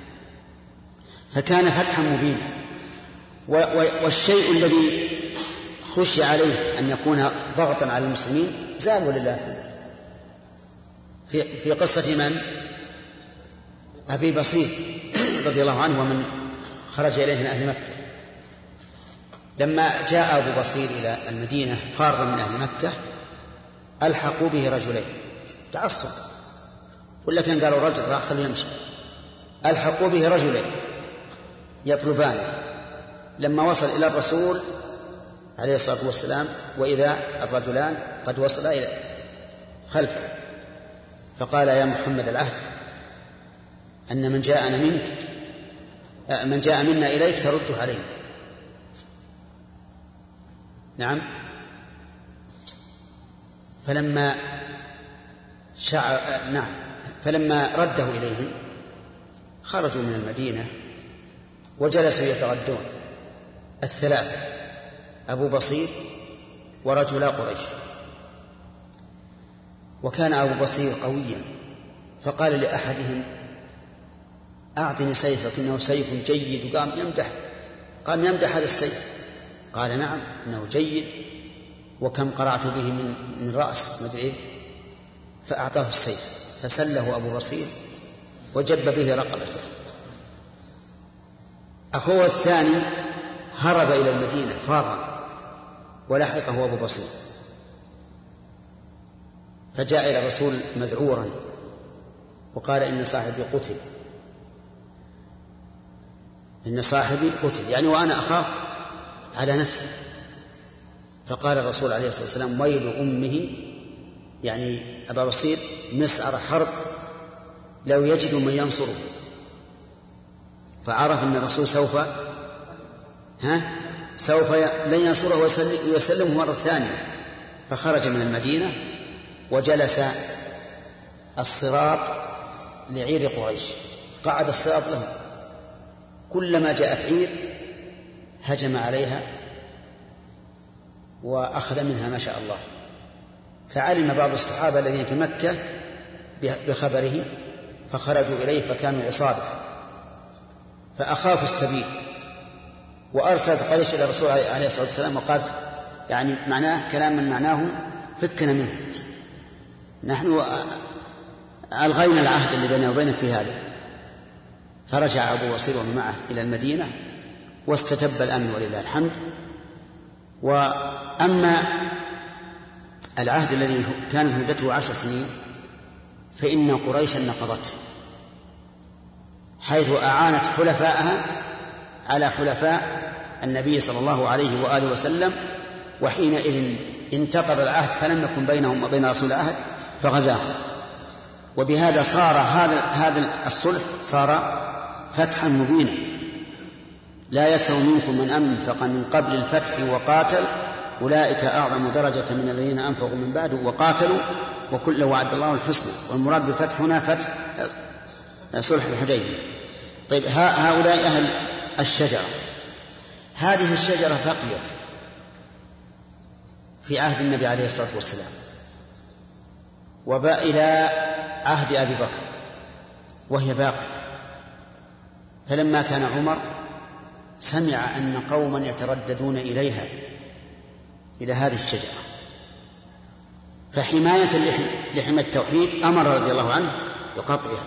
فكان فتحا مبينا. والشيء الذي خشي عليه أن يكون ضغطا على المسلمين زال ولله الحمد. في قصة من؟ أبي بصير رضي الله عنه ومن خرج إليه من أهل مكة. لما جاء أبو بصير إلى المدينة فارغا من أهل مكة ألحقوا به رجلين، تعصب، ولا كان قالوا رجل آخر يمشي، ألحقوا به رجلين يطلبانه. لما وصل إلى الرسول عليه الصلاة والسلام وإذا الرجلان قد وصلا إلى خلفه، فقال يا محمد العهد أن من جاء منا إليك ترده علينا. نعم. فلما رده إليهم خرجوا من المدينة وجلسوا يتغدون الثلاثة، أبو بصير ورجلا قريش. وكان أبو بصير قويا، فقال لأحدهم أعطني سيفك إنه سيف جيد، قام يمدح هذا السيف. قال نعم إنه جيد، وكم قرعت به من رأس مدري، فأعطاه السيف فسله أبو بصير وجب به رقبته. أخوه الثاني هرب إلى المدينة فارا ولحقه أبو بصير، فجاء إلى الرسول مذعورا وقال إن صاحبي قتل يعني وأنا أخاف على نفسي. فقال الرسول عليه الصلاة والسلام ويل أمه، يعني أبا بصير مسعر حرب لو يجد من ينصره. فعرف أن الرسول سوف لن ينصره ويسلمه مرة ثانية، فخرج من المدينة وجلس الصراط لعير قريش، قعد الصراط له كلما جاءت عير هجم عليها وأخذ منها ما شاء الله. فعلم بعض الصحابة الذين في مكة بخبره فخرجوا إليه فكانوا عصابة، فأخافوا السبيل، وأرسلت قريش إلى الرسول عليه الصلاة والسلام وقالت يعني معناه كلاما معناه فكنا منه، نحن ألغينا العهد اللي بيننا وبينك في هذا. فرجع أبو بصير ومن معه إلى المدينة واستتب الأمن ولله الحمد. وأما العهد الذي كانت مدته 10 سنين فإن قريشا نقضته، حيث أعانت حلفاءها على حلفاء النبي صلى الله عليه وآله وسلم، وحينئذ انتقض العهد فلم يكن بينهم وبين رسول العهد فغزاهم. وبهذا صار هذا الصلح صار فتحا مبينا. لا يسع منكم من أنفق من قبل الفتح وقاتل أولئك أعظم درجة من الذين أنفقوا من بعد وقاتلوا وكل وعد الله الحسنى. والمراد بالفتح هنا فتح صلح الحديبية. طيب هؤلاء أهل الشجرة، هذه الشجرة بقيت في عهد النبي عليه الصلاة والسلام إلى عهد أبي بكر وهي باقية. فلما كان عمر سمع أن قوما يترددون إليها إلى هذه الشجرة، فحماية لحمى التوحيد أمر رضي الله عنه بقطعها.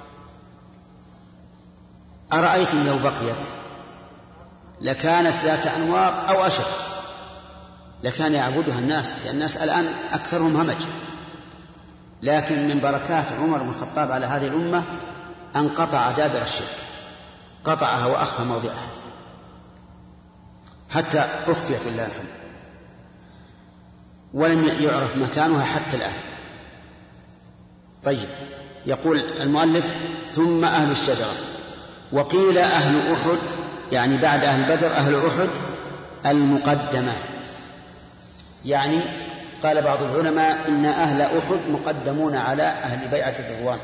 أرأيتم لو بقيت لكانت ذات أنواط أو أشد، لكان يعبدها الناس، لأن الناس الآن أكثرهم همج. لكن من بركات عمر بن الخطاب على هذه الأمة أن قطع دابر الشرك، قطعها وأخفى موضعها حتى أخفيت لله الحمد، ولم يعرف مكانها حتى الآن. طيب، يقول المؤلف ثم أهل الشجرة. وقيل أهل أحد، يعني بعد أهل بدر أهل أحد المقدمة، يعني قال بعض العلماء إن أهل أحد مقدمون على أهل بيعة الرضوان.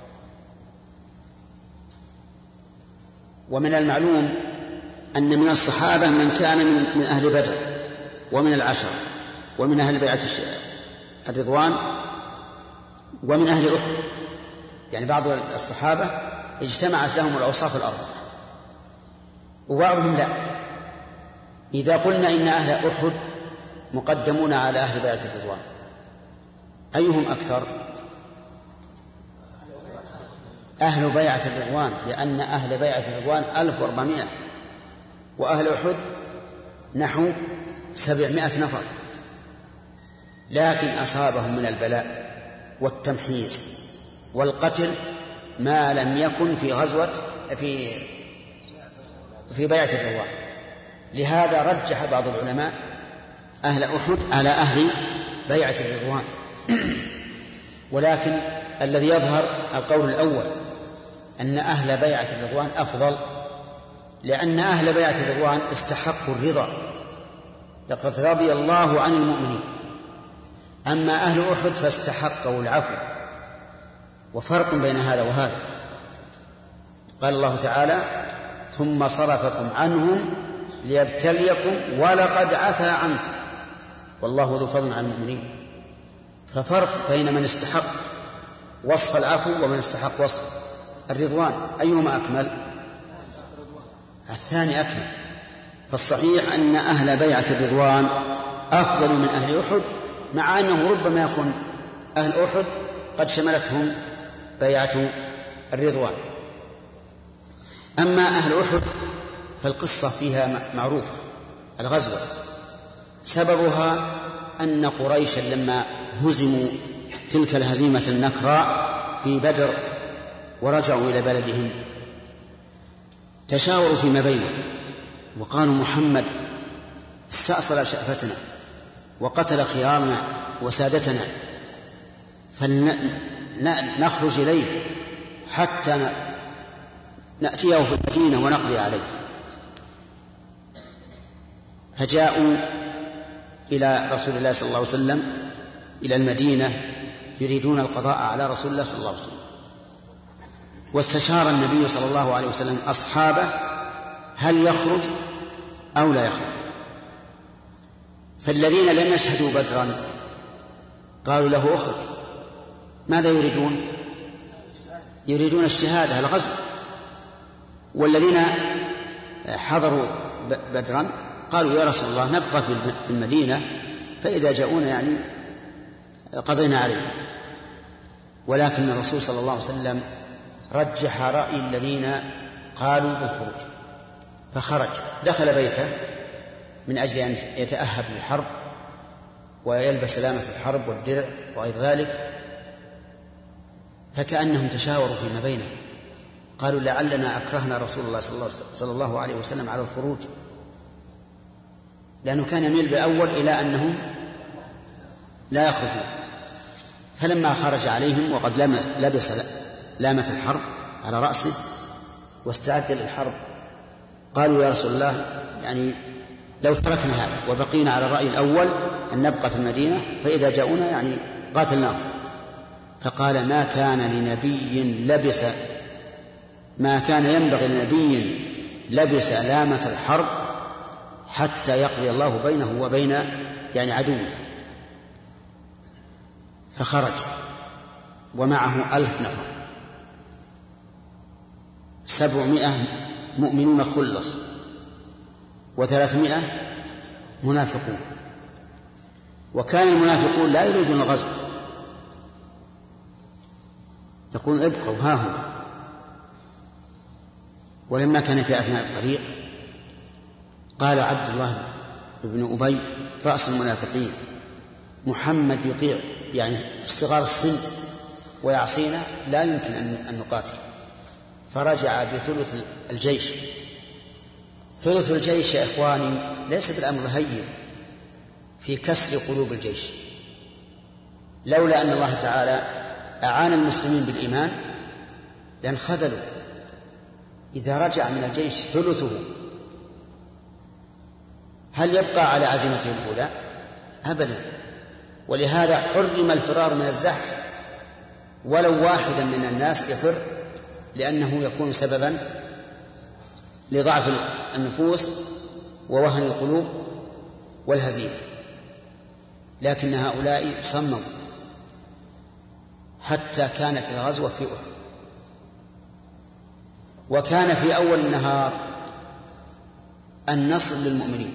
ومن المعلوم أن من الصحابة من كان من أهل بدر ومن العشر ومن أهل بيعة الرضوان ومن أهل أحد، يعني بعض الصحابة اجتمعت لهم الأوصاف الأربعة وبعضهم لا. إذا قلنا إن أهل أحد مقدمون على أهل بيعة الرضوان أيهم أكثر؟ أهل بيعة الرضوان، لأن أهل بيعة الرضوان 1400 وأهل أحد نحو 700 نفر، لكن أصابهم من البلاء والتمحيص والقتل ما لم يكن في غزوة في بيعة الرضوان. لهذا رجح بعض العلماء أهل أحد على أهل بيعة الرضوان. ولكن الذي يظهر القول الأول أن أهل بيعة الرضوان أفضل، لأن أهل بيعة الرضوان استحقوا الرضا، لقد رضي الله عن المؤمنين. أما أهل أحد فاستحقوا العفو، وفرق بين هذا وهذا. قال الله تعالى ثم صرفكم عنهم ليبتليكم ولقد عفا عنكم والله ذو فضل على المؤمنين. ففرق بين من استحق وصف العفو ومن استحق وصف الرضوان. أيهما أكمل؟ الثاني أكمل. فالصحيح أن أهل بيعة الرضوان أفضل من أهل أحد، مع أنه ربما يكون أهل أحد قد شملتهم بيعة الرضوان. أما أهل أحد فالقصة فيها معروفة. الغزوة سببها أن قريشا لما هزموا تلك الهزيمة النكراء في بدر ورجعوا إلى بلدهم تشاوروا فيما بينهم وقالوا محمد استأصل شأفتنا وقتل خيارنا وسادتنا، فلنخرج إليه حتى نأتيه في المدينة ونقضي عليه. فجاءوا إلى رسول الله صلى الله عليه وسلم إلى المدينة يريدون القضاء على رسول الله صلى الله عليه وسلم. واستشار النبي صلى الله عليه وسلم أصحابه هل يخرج أو لا يخرج. فالذين لم يشهدوا بدرا قالوا له اخرج. ماذا يريدون؟ يريدون الشهادة الغزو. والذين حضروا بدرا قالوا يا رسول الله نبقى في المدينة فإذا جاءونا يعني قضينا عليهم. ولكن الرسول صلى الله عليه وسلم رجح رأي الذين قالوا بالخروج، فخرج دخل بيته من أجل أن يتأهب للحرب ويلبس سلامة الحرب والدرع وغير ذلك. فكأنهم تشاوروا فيما بينهم، قالوا لعلنا أكرهنا رسول الله صلى الله عليه وسلم على الخروج، لأنه كان يميل بالأول إلى أنهم لا يخرجون. فلما خرج عليهم وقد لبس لامة الحرب على رأسه واستعد للحرب قالوا يا رسول الله يعني لو تركنا هذا وبقينا على الرأي الأول أن نبقى في المدينة فإذا جاءونا يعني قاتلناهم. فقال ما كان ينبغي لنبي لبس لامة الحرب حتى يقضي الله بينه وبين يعني عدوه. فخرج ومعه 1000 نفر، 700 مؤمنون خلص و300 منافقون. وكان المنافقون لا يريدون الغزو، يقولون ابقوا ها هنا. ولما كان في أثناء الطريق قال عبد الله بن أبي رأس المنافقين محمد يطيع يعني صغار السن ويعصينا، لا يمكن أن نقاتل. فرجع بثلث الجيش. ثلث الجيش يا إخواني ليس بالأمر هين في كسر قلوب الجيش، لولا أن الله تعالى أعان المسلمين بالإيمان لانخذلوا. إذا رجع من الجيش ثلثه هل يبقى على عزيمته الأولى؟ أبدا. ولهذا حرم الفرار من الزحف ولو واحدا من الناس يفر، لأنه يكون سببا لضعف النفوس ووهن القلوب والهزيمة. لكن هؤلاء صمموا حتى كانت الغزوة في أحد. وكان في أول النهار النصر للمؤمنين،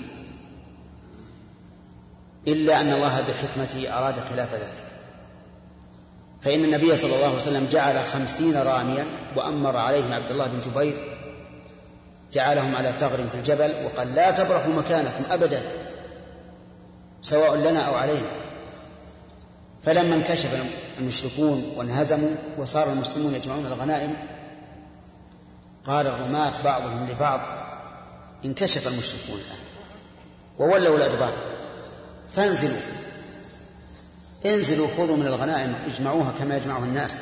إلا أن الله بحكمته أراد خلاف ذلك. فإن النبي صلى الله عليه وسلم جعل 50 راميا وأمر عليهم عبد الله بن جبير، جعلهم على ثغر في الجبل وقال لا تبرحوا مكانكم أبدا سواء لنا أو علينا. فلما انكشف المشركون وانهزموا وصار المسلمون يجمعون الغنائم قال الرماة بعضهم لبعض انكشف المشركون الآن وولوا الأدبار، انزلوا خذوا من الغنائم اجمعوها كما يجمعها الناس.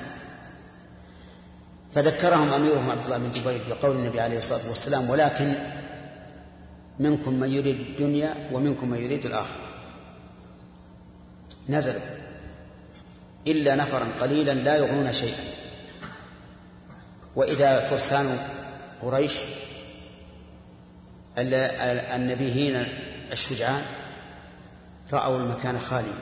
فذكرهم أميرهم عبد الله بن جبير بقول النبي عليه الصلاة والسلام ولكن منكم من يريد الدنيا ومنكم من يريد الآخرة. نزلوا إلا نفرا قليلا لا يغنون شيئا. وإذا فرسان قريش النبيين الشجعان رأوا المكان خاليا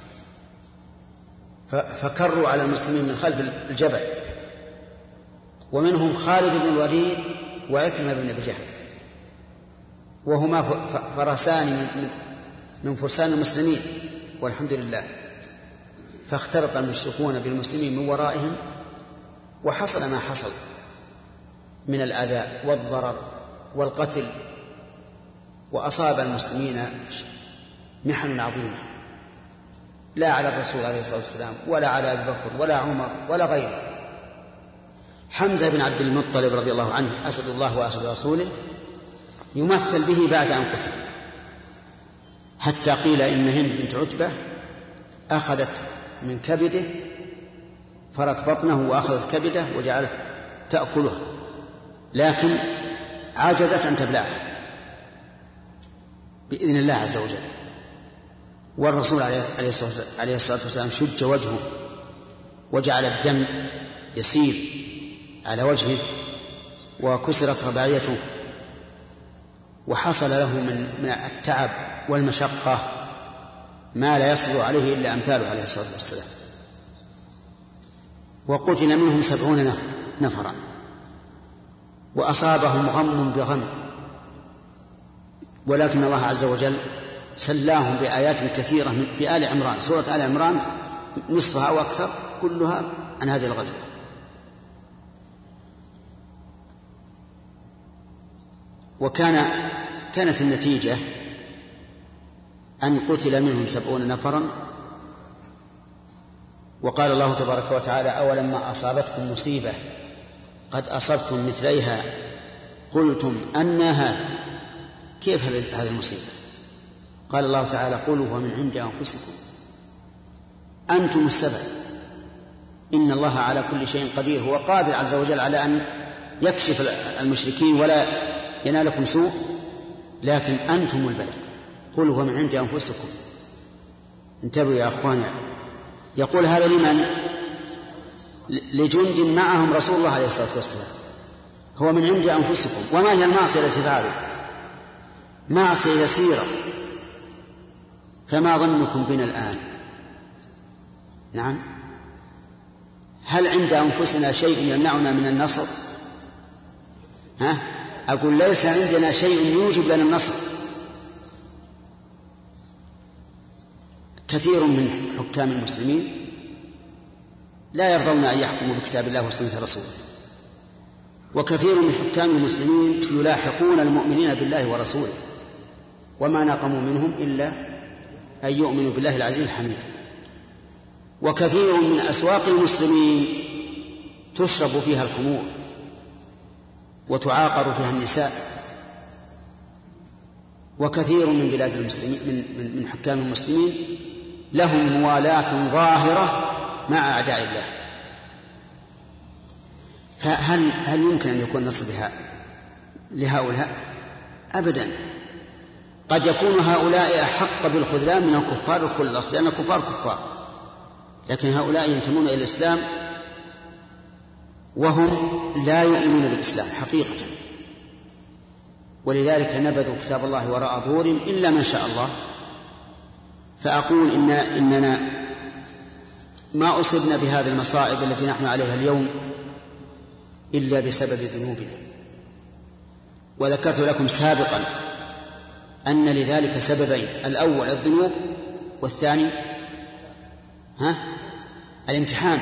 فكروا على المسلمين من خلف الجبل، ومنهم خالد بن الوليد وعكرمة بن أبي جهل، وهما فرسان من فرسان المسلمين والحمد لله. فاختلط المشركون بالمسلمين من ورائهم وحصل ما حصل من الأذى والضرر والقتل، وأصاب المسلمين محن عظيمة لا على الرسول عليه الصلاة والسلام ولا على أبي بكر ولا عمر ولا غيره. حمزة بن عبد المطلب رضي الله عنه أسد الله وأسد رسوله يمثل به بعد أن قتل، حتى قيل إن هند بنت عتبة أخذت من كبده فرت بطنه وأخذت كبده وجعلت تأكله، لكن عجزت أن تبلعه بإذن الله عز وجل. والرسول عليه الصلاة والسلام شج وجهه وجعل الدم يسيل على وجهه وكسرت رباعيته وحصل له من التعب والمشقة ما لا يصبر عليه إلا أمثاله عليه الصلاة والسلام. وقتل منهم 70 نفرا وأصابهم غم بغم، ولكن الله عز وجل سلاهم بآيات كثيرة في آل عمران. سورة آل عمران نصفها أو أكثر كلها عن هذه الغزوة. كانت النتيجة أن قتل منهم 70 نفرا. وقال الله تبارك وتعالى: أولما أصابتكم مصيبة قد أصبتم مثليها قلتم أنى هذا. كيف هذه المصيبة؟ قال الله تعالى: قل هو من عند أنفسكم أنتم السبب إن الله على كل شيء قدير. هو قادر عز وجل على أن يكشف المشركين ولا ينالكم سوء، لكن أنتم البلاء. قل هو من عند أنفسكم. انتبهوا يا أخواني. يقول هذا لمن؟ لجند معهم رسول الله عليه الصلاة والسلام. هو من عند أنفسكم. وما هي المعصية التي فعلوا؟ معصية يسيرة. فما ظنكم بنا الآن؟ نعم، هل عند أنفسنا شيء يمنعنا من النصر؟ أقول ليس عندنا شيء يوجب لنا النصر. كثير من حكام المسلمين لا يرضون أن يحكموا بكتاب الله وسنة رسوله، وكثير من حكام المسلمين يلاحقون المؤمنين بالله ورسوله، وما نقموا منهم إلا أن يؤمنوا بالله العزيز الحميد. وكثير من أسواق المسلمين تشرب فيها الخمور وتعاقر فيها النساء. وكثير من بلاد المسلمين من حكام المسلمين لهم موالاة ظاهرة مع أعداء الله. فهل يمكن أن يكون نصر لهؤلاء؟ أبدا. قد يكون هؤلاء أحق بالخذلان من الكفار الخلص، لأن الكفار كفار، لكن هؤلاء ينتمون إلى الإسلام وهم لا يؤمنون بالإسلام حقيقة، ولذلك نبذوا كتاب الله وراء ظهورهم إلا من شاء الله. فأقول إننا ما أصبنا بهذه المصائب التي نحن عليها اليوم إلا بسبب ذنوبنا. وذكرت لكم سابقا أن لذلك سببين: الأول الذنوب، والثاني الامتحان،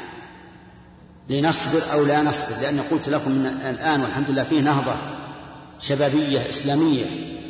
لنصبر أو لا نصبر. لأن قلت لكم من الآن والحمد لله فيه نهضة شبابية إسلامية،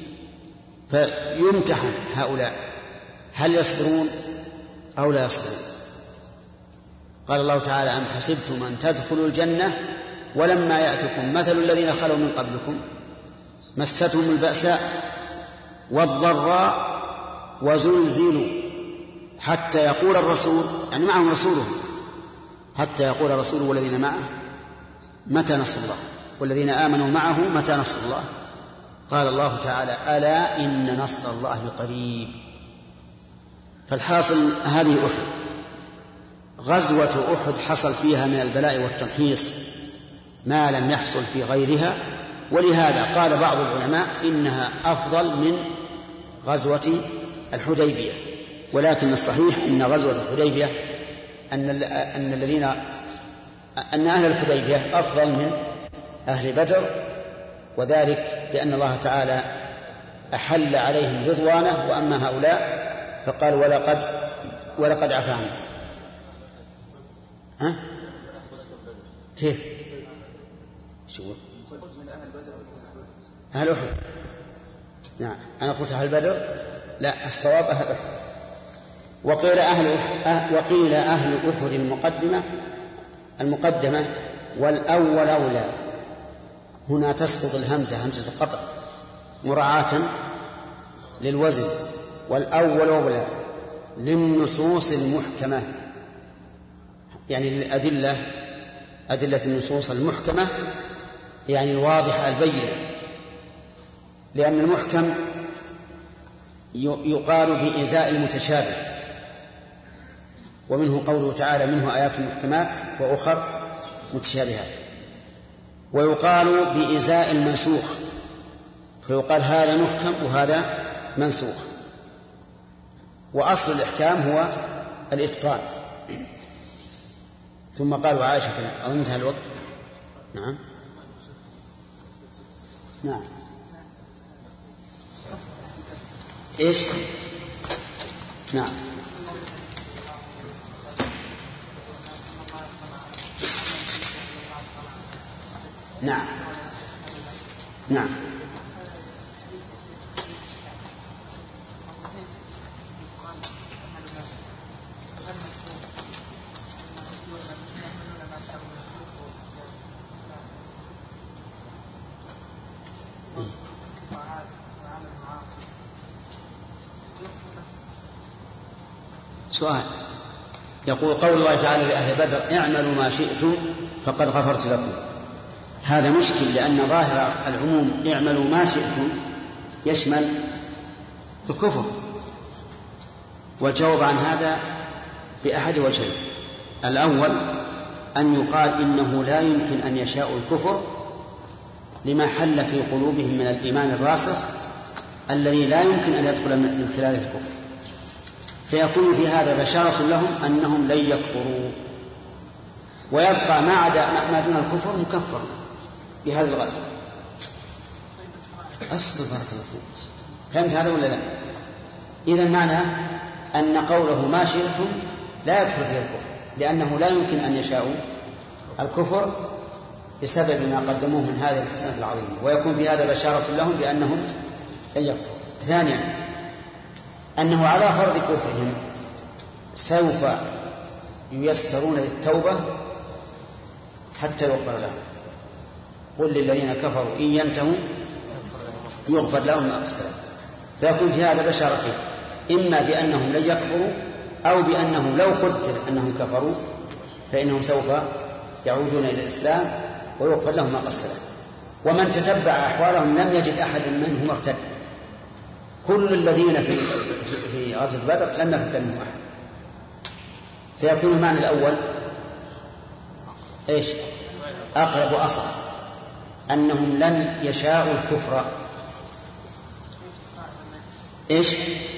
فيمتحن هؤلاء هل يصبرون أو لا يصبرون. قال الله تعالى: أم حسبتم أن تدخلوا الجنة ولما يأتكم مثل الذين خلوا من قبلكم مستهم البأساء والضراء وزلزلوا حتى يقول الرسول، يعني معهم رسولهم، حتى يقول الرسول والذين معه متى نصر الله، والذين آمنوا معه متى نصر الله. قال الله تعالى: ألا إن نصر الله قريب. فالحاصل هذه أحد، غزوة أحد حصل فيها من البلاء والتمحيص ما لم يحصل في غيرها، ولهذا قال بعض العلماء إنها أفضل من غزوة الحديبية. ولكن الصحيح أن غزوة الحديبية أن أهل الحديبية أفضل من أهل بدر، وذلك لأن الله تعالى أحل عليهم رضوانه، وأما هؤلاء فقال ولقد عفا عنهم. كيف؟ شو أهل أحد؟ نعم، أنا قلت أهل بدر، لا، الصواب أهل أحد. وقيل أهل أحد المقدمة والأول أولى. هنا تسقط الهمزة، همزة القطع، مراعاة للوزن. والأول أولى للنصوص المحكمة، يعني أدلة النصوص المحكمة، يعني الواضحة البينة. لأن المحكم يقال بإزاء المتشابه، ومنه قوله تعالى: منه آيات محكمات وأخر متشابهات. ويقال بإزاء المنسوخ، فيقال هذا محكم وهذا منسوخ. وأصل الإحكام هو الإتقان. ثم قال وعائشة أظن انتهى الوقت. نعم نعم إيش نعم نعم نعم سؤال يقول قول الله تعالى لأهل بدر اعملوا ما شئتم فقد غفرت لكم. هذا مشكل لأن ظاهر العموم اعملوا ما شئتم يشمل الكفر، والجواب عن هذا بأحد وجهين. الأول أن يقال إنه لا يمكن أن يشاءوا الكفر لما حل في قلوبهم من الإيمان الراسخ الذي لا يمكن أن يدخل من خلاله الكفر، فيكون في هذا بشارة لهم أنهم لن يكفروا، ويبقى ما دون الكفر مكفر بهذا الغزو. أصبر بارك الله فيك. فهمت هذا ولا لا؟ إذن معنى أن قوله ما شئتم لا يدخل فيه الكفر، لأنه لا يمكن أن يشاءوا الكفر بسبب ما قدموه من هذه الحسنة العظيمة، ويكون في هذا بشارة لهم بأنهم لن يكفروا. ثانيا أنه على فرض كفرهم سوف ييسرون للتوبة حتى يغفر لهم. قل للذين كفروا إن ينتهوا يغفر لهم ما قد سلف. فيكون في هذا بشارتين، إما بأنهم لن يكفروا أو بأنه لو قدر أنهم كفروا فإنهم سوف يعودون إلى الإسلام ويغفر لهم ما قد سلف. ومن تتبع أحوالهم لم يجد أحد منهم ارتد، كل الذين في غزوة بدر لم يرتد منهم أحد. فيكون المعنى الأول إيش أقرب وأصح، أنهم لن يشاءوا الكفر. إيش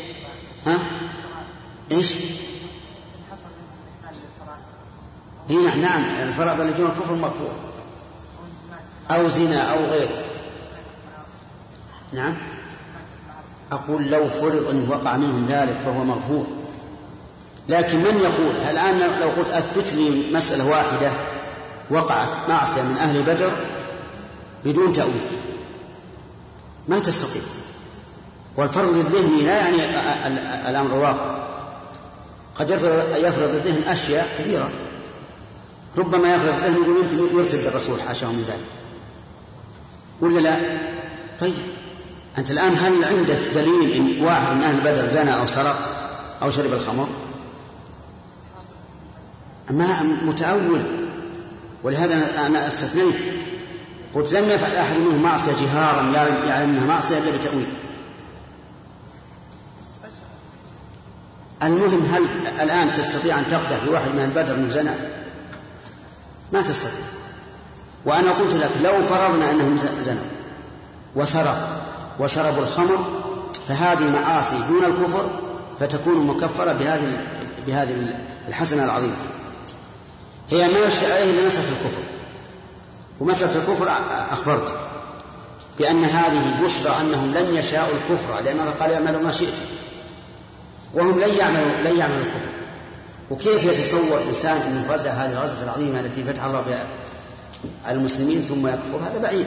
إيش نعم الفرض الذي دون الكفر مغفور، أو زنا أو غيره. نعم أقول لو فرض أن وقع منهم ذلك فهو مغفور. لكن من يقول الآن لو قلت أثبت لي مسألة واحدة وقعت معصية من أهل بدر بدون تأويل، ما تستطيع. والفرض الذهني لا يعني الأمر الواقع، قد يفرض الذهن أشياء كثيرة، ربما يفرض الذهن يقول يمكن يرتد الرسول حاشاه من ذلك ولا لا. طيب أنت الآن هل عندك دليل إن واحد من أهل بدر زنى أو سرق أو شرب الخمر؟ ما متأول. ولهذا أنا استثنيت قلت لم يفعل أحد منهم معصية جهارا يعلم أنها معصية إلا بتأويل. المهم هل الآن تستطيع أن تقدح بواحد من البدر من زنا؟ ما تستطيع. وأنا قلت لك لو فرضنا أنهم زنوا وسرق وشربوا الخمر فهذه معاصي دون الكفر، فتكون مكفرة بهذه الحسنة العظيمة. هي ما يشكل عليه إلا مسألة الكفر، ومسألة الكفر أخبرت بأن هذه بشرى أنهم لن يشاءوا الكفر، لأن الله قال يعملوا ما شئت، وهم لن يعملوا الكفر. وكيف يتصور إنسان أن يغزى هذه الغزوة العظيمة التي فتح الله بها على المسلمين ثم يكفر؟ هذا بعيد.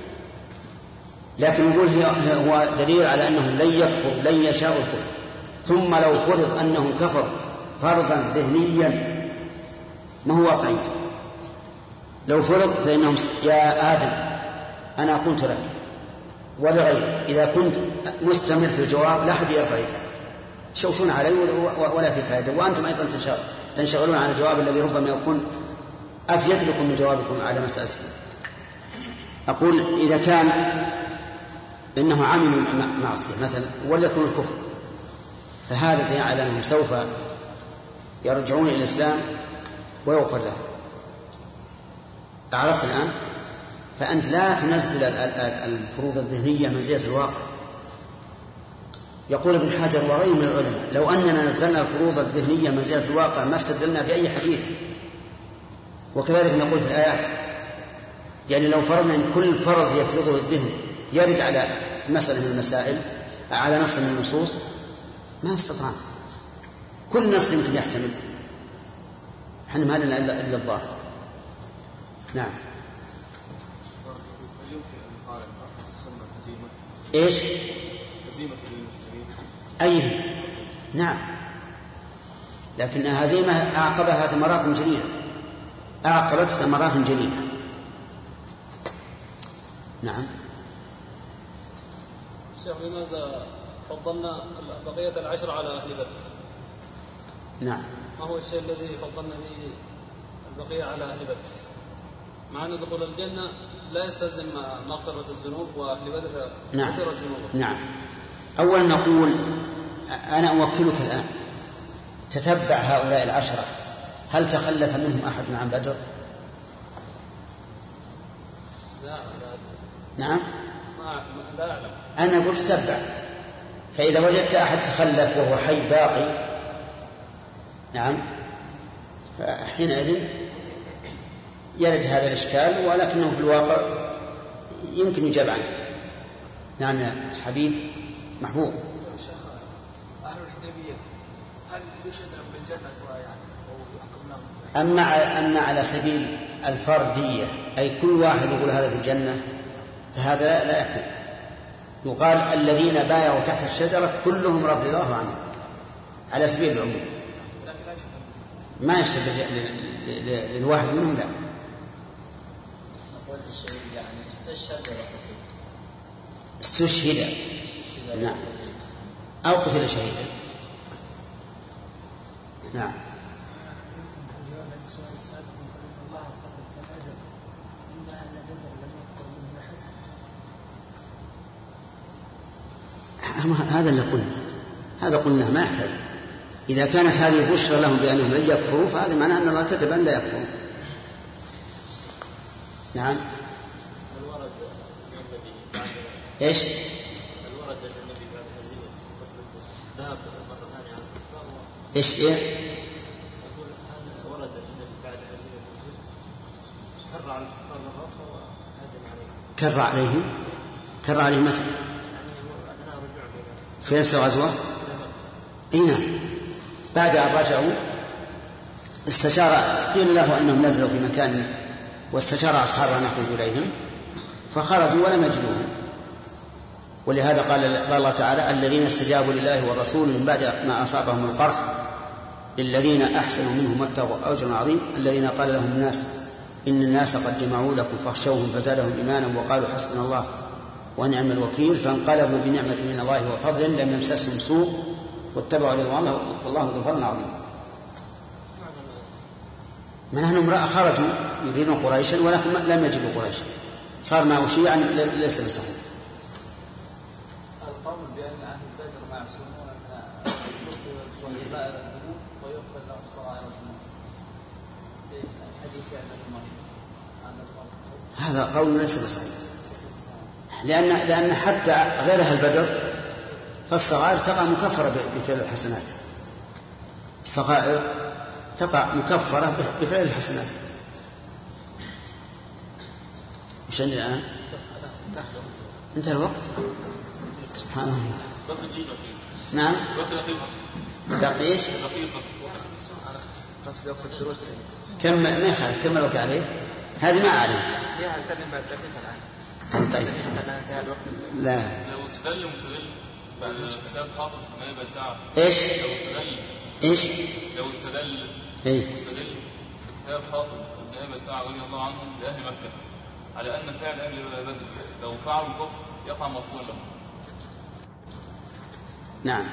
لكن نقول هو دليل على أنهم لن يكفروا لن يشاءوا الكفر. ثم لو فرض أنهم كفروا فرضا ذهنيا ما هو واقعي، لو فرض فإنهم يا آدم أنا قلت لك ولغيرك إذا كنت مستمر في الجواب لا أحد يرفع يده، تشوشون علي ولا في فائدة، وأنتم أيضا تنشغلون عن الجواب الذي ربما يكون أفيد لكم من جوابكم على مسألتكم. أقول إذا كان إنه عملوا معصية مثلا وليكن الكفر، فهذا دليل على أنهم سوف يرجعون إلى الإسلام ويغفر لهم. أعرفت الآن؟ فأنت لا تنزل الفروض الذهنية منزلة الواقع. يقول ابن حجر وغيره من العلماء لو أننا نزلنا الفروض الذهنية منزلة الواقع ما استدلنا بأي حديث. وكذلك نقول في الآيات، يعني لو فرضنا أن كل فرض يفرضه الذهن يرد على مسألة من المسائل على نص من النصوص ما استطعنا، كل نص يمكن يحتمل، حنا ما لنا إلا الظاهر. نعم. إيش؟ هزيمة للمسلمين. أيه؟ نعم، لكنها هزيمة أعقبها ثمرات جليلة، أعقبت ثمرات جليلة. نعم. الشيخ لماذا فضلنا بقية العشر على أهل بدر؟ نعم. ما هو الشيء الذي فضلنا به البقية على أهل بدر؟ مع أن دخول الجنة لا يستلزم مغفرة الذنوب وأهل بدر غفر الذنوب. نعم. أولا نقول أنا أوكلك الآن تتبع هؤلاء العشرة هل تخلف منهم أحد عن بدر؟ لا. نعم. لا أعلم. أنا أقول تتبع، فإذا وجدت أحد تخلف وهو حي باقي نعم فحينئذ يرد هذا الإشكال، ولكنه في الواقع يمكن يجاب عنه. نعم يا حبيب محبوب. أهل الحديبية هل يشهد لهم بالجنة يعني أو يحكم لهم؟ أما على سبيل الفردية أي كل واحد يقول هذا في الجنة فهذا لا يكون. يقال الذين بايعوا تحت الشجرة كلهم رضي الله عنهم على سبيل العموم، ما يشهد للواحد منهم. لا. نقول الشهيد يعني استشهد ولا قتل؟ استشهد. نعم. أو قتل شهيدا. نعم. هذا اللي قلنا، هذا قلنا ما يحتاج. إذا كانت هذه بشرى لهم بأنهم لن يكفروا فهذا معناه أن الله كتب أن لا يكفروا. نعم. إيش؟ الورد النبي بعد هزيمة ذهب مرة ثانية على الكفار. إيش إيه؟ يقول ورد النبي بعد هزيمة كر على الكفار مرة أخرى وهدم عليهم. كر عليهم؟ كر عليهم متى؟ في نفس الغزوة؟ نعم. بعد أن رجعوا استشار، قيل له أنهم نزلوا في مكان واستشار أصحابه أن يخرجوا إليهم فخرجوا ولم يجدوهم. ولهذا قال الله تعالى الذين استجابوا لله والرسول من بعد ما أصابهم القرح للذين أحسنوا منهم واتقوا أجر عظيم الذين قال لهم الناس إن الناس قد جمعوا لكم فاخشوهم فزادهم إيمانا وقالوا حسبنا الله ونعم الوكيل فانقلبوا بنعمة من الله وفضل لم يمسسهم سوء واتبعوا رضوان الله والله ذو فضل عظيم. من أنهم خرجوا يريدون قريشا ولكن لم يجدوا قريشا، صار معه شيعا ليس بصحيح. القول بأن أهل بدر معصومون من كبائر الذنوب ويغفر لهم صغائر الذنوب في حديث هذا قول ليس بصحيح، لأن حتى غير أهل بدر فالصغائر تقع مكفرة بفعل الحسنات، الصغائر تقع مكفرة بفعل الحسنات. مش عندي الآن؟ انتهى الوقت. سبحان الله. نعم. باقي ايش؟ كم ما يخالف كم الوقت عليه؟ هذه ما عليك. طيب. لا. لو استدل مستدل بعد كتاب حاطط في النائب بتاعه. ايش؟ لو استدل. ايش؟ لو استدل. مستدل كتاب حاطط النائب بتاعه رضي الله عنهم لأهل مكة على أن فعل أهل بدر لو فعلوا الكفر يقع مغفورا لهم. نعم.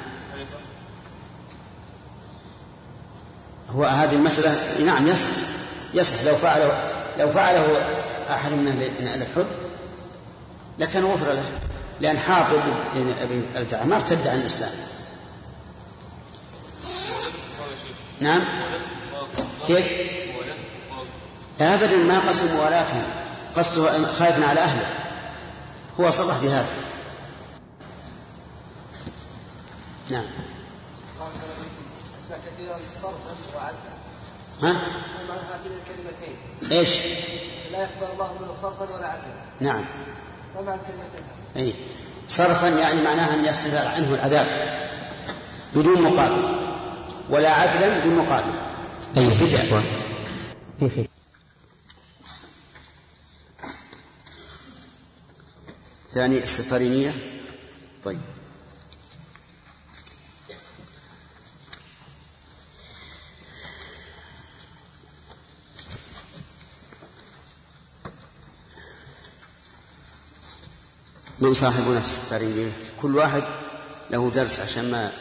هو هذه المسألة نعم يصح لو فعله أحد من أهل أحد لكن غفر له، لأن حاطب أبي الجعد ما ارتد عن الإسلام. نعم. كيف؟ أبدا ما قصوا موالاتهم، قصده خائف على أهله، هو صرح بهذا. نعم. أسمع كثيرا صرفا وعدلا. ها؟ معنى هاتين الكلمتين إيش؟ لا يقبل الله منه صرفا ولا عدلا. نعم. ما معنى الكلمتين؟ أي صرفا يعني معناها أن يصرف عنه العذاب بدون مقابل، ولا عدلا بدون مقابل. أي فداء. ثاني السفارينية. طيب. من صاحب نفس السفارينية؟ كل واحد له درس عشان ما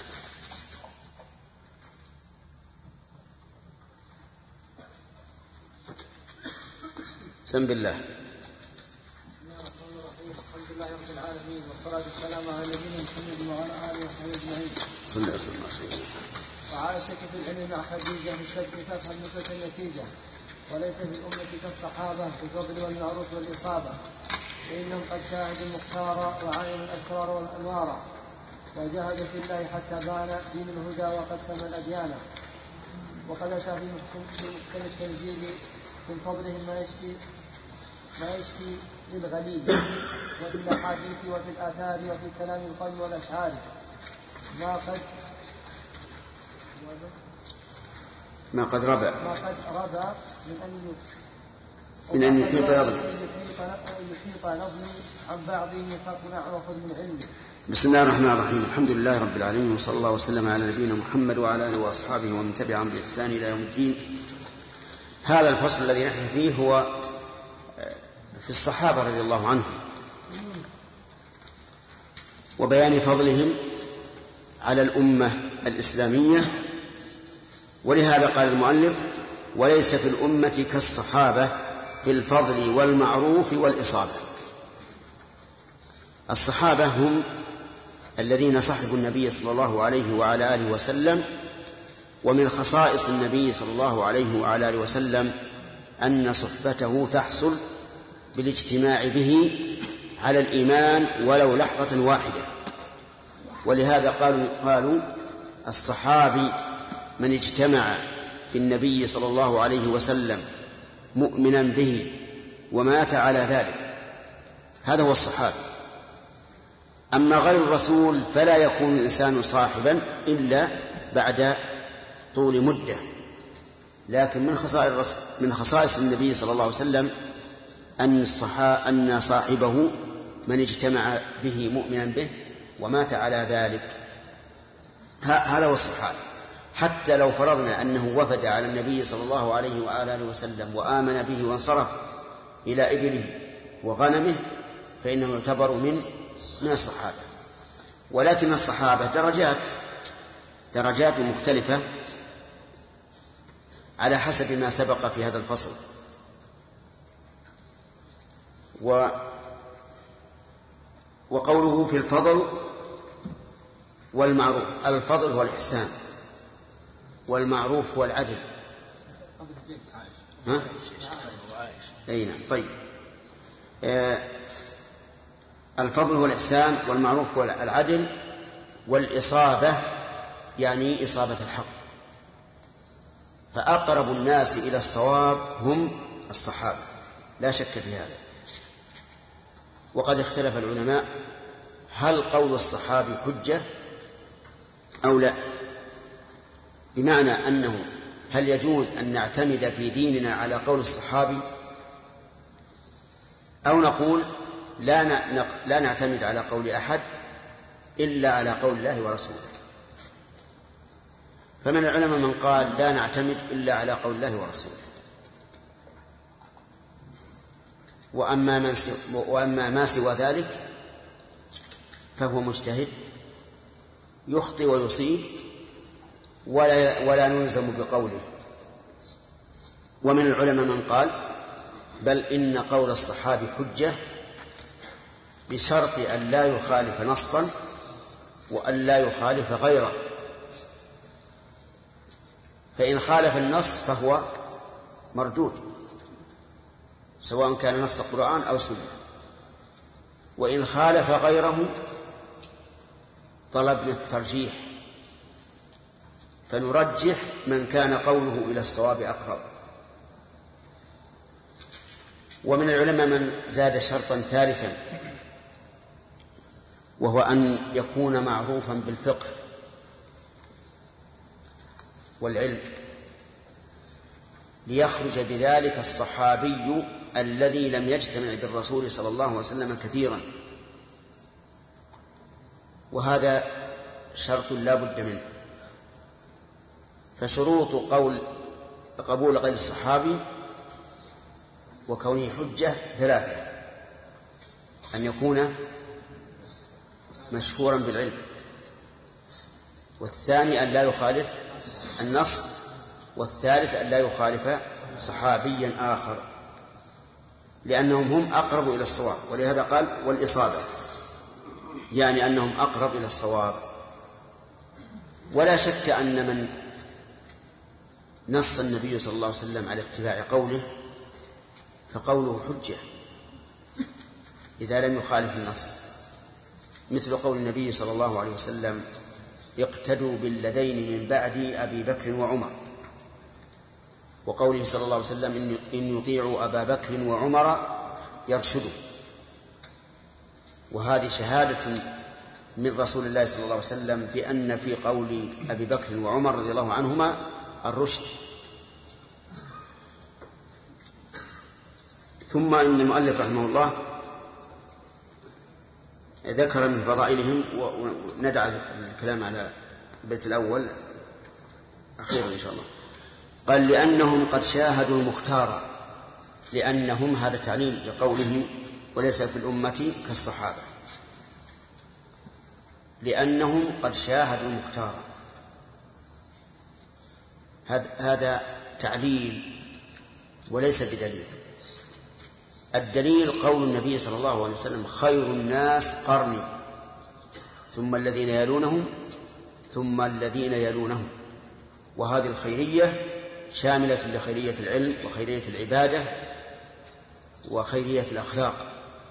سم بالله. الحمد لله رب العالمين والصلاة والسلام على نبينا محمد وعلى آله وصحبه أجمعين. صلى الله عليه وسلم. وعائشة في العلم مع خديجة في الشرك تفهم مثل النتيجة، وليس في الأمة كالصحابة في الفضل والمعروف والإصابة، فإنهم قد شاهدوا المختار وعاينوا الأسرار والأنوار، وجاهدوا في الله حتى بان دين الهدى وقد سمى الأديان، وقد أتى في محكم التنزيل من فضلهم ما يشفي للغليل، وفي الأحاديث وفي الآثار وفي كلام القلب والأشعار ما قد ربى من أن يحيط نظمي عن بعضه فاقنع وخذ من علمه. بسم الله الرحمن الرحيم. الحمد لله رب العالمين، وصلى الله وسلم على نبينا محمد وعلى آله وأصحابه ومن تبعهم بإحسان إلى يوم الدين. هذا الفصل الذي نحن فيه هو في الصحابة رضي الله عنهم وبيان فضلهم على الأمة الإسلامية، ولهذا قال المؤلف: وليس في الأمة كالصحابة في الفضل والمعروف والإصابة. الصحابة هم الذين صحبوا النبي صلى الله عليه وعلى آله وسلم، ومن خصائص النبي صلى الله عليه وعلى آله وسلم أن صحبته تحصل بالاجتماع به على الإيمان ولو لحظة واحدة. ولهذا قالوا الصحابي من اجتمع بالنبي صلى الله عليه وسلم مؤمنا به ومات على ذلك، هذا هو الصحابي. أما غير الرسول فلا يكون الإنسان صاحبا إلا بعد طول مدة، لكن من خصائص النبي صلى الله عليه وسلم أن صاحبه من اجتمع به مؤمنا به ومات على ذلك، هذا هو الصحابي. حتى لو فرضنا أنه وفد على النبي صلى الله عليه وعلى آله وسلم وآمن به وانصرف إلى إبله وغنمه فإنه يعتبر من الصحابة. ولكن الصحابة درجات مختلفة على حسب ما سبق في هذا الفصل. وقوله في الفضل والمعروف، الفضل هو الإحسان والمعروف هو العدل. أي نعم. طيب، الفضل هو الإحسان والمعروف هو العدل، والإصابة يعني إصابة الحق. فأقرب الناس إلى الصواب هم الصحابة لا شك في هذا. وقد اختلف العلماء هل قول الصحابي حجة أو لا، بمعنى أنه هل يجوز أن نعتمد في ديننا على قول الصحابي، أو نقول لا نعتمد على قول أحد إلا على قول الله ورسوله. فمن العلماء من قال لا نعتمد إلا على قول الله ورسوله، وأما ما سوى ذلك فهو مجتهد يخطئ ويصيب ولا نلزم بقوله. ومن العلماء من قال بل إن قول الصحابي حجة بشرط أن لا يخالف نصا وأن لا يخالف غيره، فإن خالف النص فهو مردود سواء كان نص القرآن أو سنة. وإن خالف غيره طلبنا الترجيح، فنرجح من كان قوله إلى الصواب أقرب. ومن العلماء من زاد شرطا ثالثا، وهو أن يكون معروفا بالفقه والعلم، ليخرج بذلك الصحابي الذي لم يجتمع بالرسول صلى الله عليه وسلم كثيرا، وهذا شرط لا بد منه. فشروط قبول غير الصحابي وكونه حجة ثلاثة: أن يكون مشهورا بالعلم، والثاني أن لا يخالف النص، والثالث أن لا يخالف صحابيا آخر، لأنهم هم أقرب إلى الصواب. ولهذا قال والإصابة، يعني أنهم أقرب إلى الصواب. ولا شك أن من نص النبي صلى الله عليه وسلم على اتباع قوله فقوله حجة إذا لم يخالف النص، مثل قول النبي صلى الله عليه وسلم: اقتدوا بالذين من بعد أبي بكر وعمر، وقوله صلى الله عليه وسلم: إن يطيعوا أبا بكر وعمر يرشدوا. وهذه شهادة من رسول الله صلى الله عليه وسلم بأن في قول أبي بكر وعمر رضي الله عنهما الرشد. ثم إن المؤلف رحمه الله ذكر من فضائلهم، وندع الكلام على البيت الأول أخيرا إن شاء الله. قال: لأنهم قد شاهدوا المختار، لأنهم هذا تعليل لقولهم وليس في الأمة كالصحابة، لأنهم قد شاهدوا المختار، هذا تعليل وليس بدليل. الدليل قول النبي صلى الله عليه وسلم: خير الناس قرني ثم الذين يلونهم ثم الذين يلونهم. وهذه الخيرية شاملة لخيرية العلم وخيرية العبادة وخيرية الأخلاق.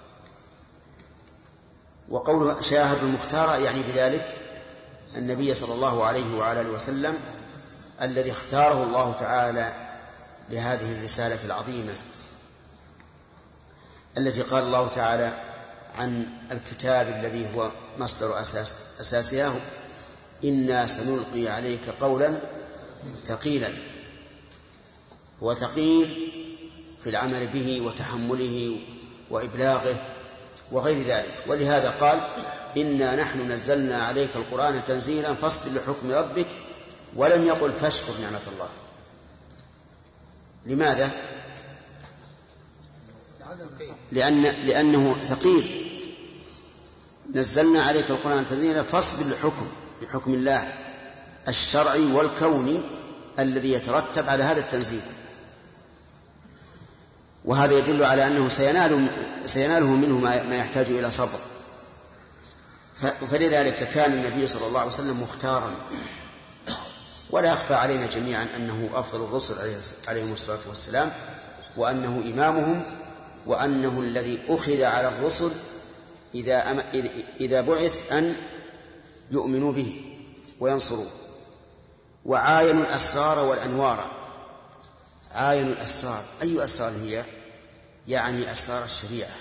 وقوله شاهد المختار يعني بذلك النبي صلى الله عليه وعلى آله وسلم الذي اختاره الله تعالى لهذه الرسالة العظيمة التي قال الله تعالى عن الكتاب الذي هو مصدر أساسها: إنا سنلقي عليك قولا ثقيلا. هو ثقيل في العمل به وتحمله وإبلاغه وغير ذلك. ولهذا قال: إنا نحن نزلنا عليك القرآن تنزيلا فاصبر لحكم ربك، ولم يقل فاشكر نعمة الله. لماذا؟ لأنه ثقيل. نزلنا عليك القرآن تنزيلا فاصبر لحكم الله الشرعي والكوني الذي يترتب على هذا التنزيل. وهذا يدل على أنه سيناله منه ما يحتاج إلى صبر. فلذلك كان النبي صلى الله عليه وسلم مختارا. ولا يخفى علينا جميعا أنه أفضل الرسل عليهم الصلاة والسلام، وأنه إمامهم، وأنه الذي أخذ على الرسل إذا بعث أن يؤمنوا به وينصروه. وعاينوا الأسرار والأنوار. عاينوا الأسرار، أي أسرار هي؟ يعني أسرار الشريعة،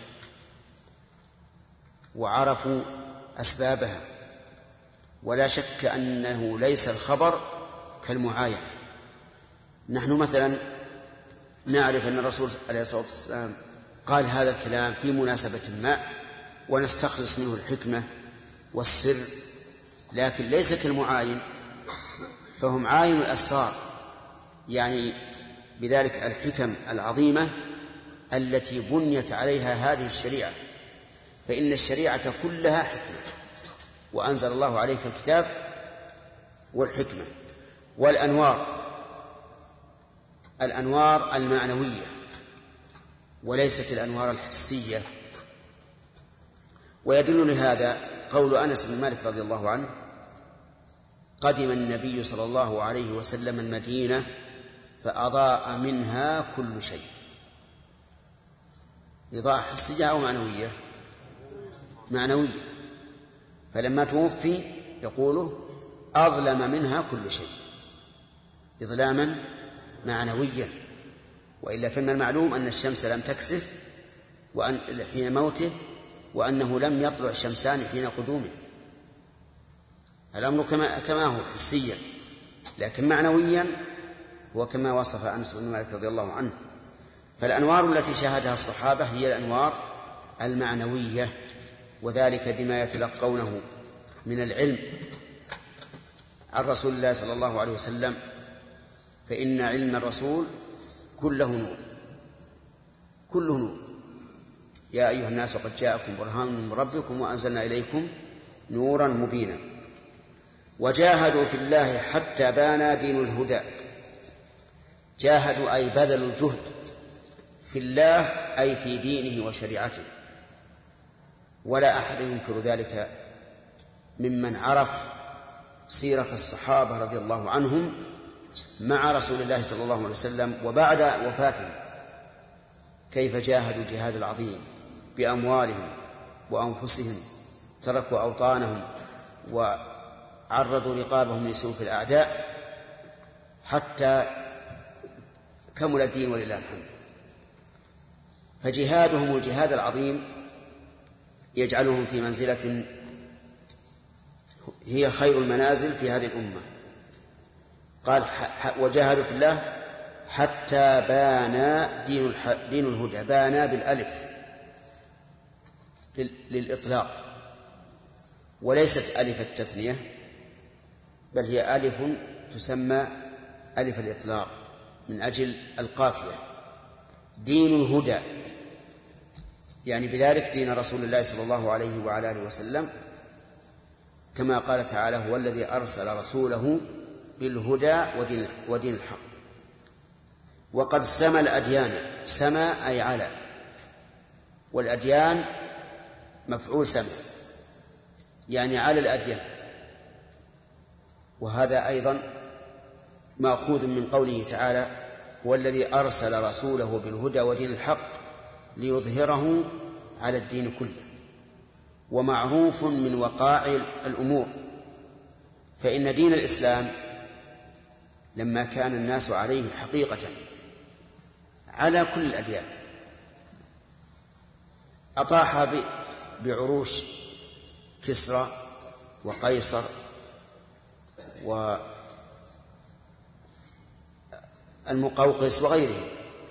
وعرفوا أسبابها. ولا شك أنه ليس الخبر كالمعاينة. نحن مثلا نعرف أن الرسول عليه الصلاة والسلام قال هذا الكلام في مناسبة ما ونستخلص منه الحكمة والسر، لكن ليس كالمعاين، فهم عاين الأسرار، يعني بذلك الحكم العظيمة التي بنيت عليها هذه الشريعة. فإن الشريعة كلها حكمة، وأنزل الله عليك الكتاب والحكمة الأنوار المعنوية وليست الأنوار الحسية. ويدل لهذا قول أنس بن مالك رضي الله عنه: قدم النبي صلى الله عليه وسلم المدينة فأضاء منها كل شيء. إضاءة حسية أو معنوية؟ معنوية. فلما توفي يقوله أظلم منها كل شيء إظلاما معنويا. وإلا فإن المعلوم أن الشمس لم تكسف حين موته، وأنه لم يطلع شمسان حين قدومه. الأمر كما هو حسيا، لكن معنويا وكما وصف أنس بن مالك رضي الله عنه. فالأنوار التي شاهدها الصحابة هي الأنوار المعنوية، وذلك بما يتلقونه من العلم عن رسول الله صلى الله عليه وسلم، فإن علم الرسول كله نور، كله نور. يا أيها الناس قد جاءكم برهان من ربكم وأنزلنا إليكم نورا مبينا. وجاهدوا في الله حتى بان دين الهدى. جاهدوا أي بذلوا الجهد في الله أي في دينه وشريعته، ولا أحد ينكر ذلك ممن عرف سيرة الصحابة رضي الله عنهم مع رسول الله صلى الله عليه وسلم وبعد وفاته، كيف جاهدوا الجهاد العظيم بأموالهم وأنفسهم، تركوا أوطانهم وعرضوا رقابهم لسيوف الأعداء حتى كمل الدين ولله الحمد. فجهادهم الجهاد العظيم يجعلهم في منزلة هي خير المنازل في هذه الأمة. قال وجاهدوا في الله حتى بان دين الهدى. بان بالألف للإطلاق، وليست ألف التثنية، بل هي ألف تسمى ألف الإطلاق من أجل القافية. دين الهدى يعني بذلك دين رسول الله صلى الله عليه وعلى آله وسلم، كما قال تعالى هو الذي أرسل رسوله بالهدى ودين الحق. وقد سمى الأديان، سمى أي على، والأديان مفعول سمى يعني على الأديان. وهذا أيضا مأخوذ من قوله تعالى هو الذي أرسل رسوله بالهدى ودين الحق ليظهره على الدين كله. ومعروف من وقائع الأمور، فإن دين الإسلام لما كان الناس عليه حقيقة على كل الأديان أطاح بعروش كسرى وقيصر والمقوقس وغيرهم،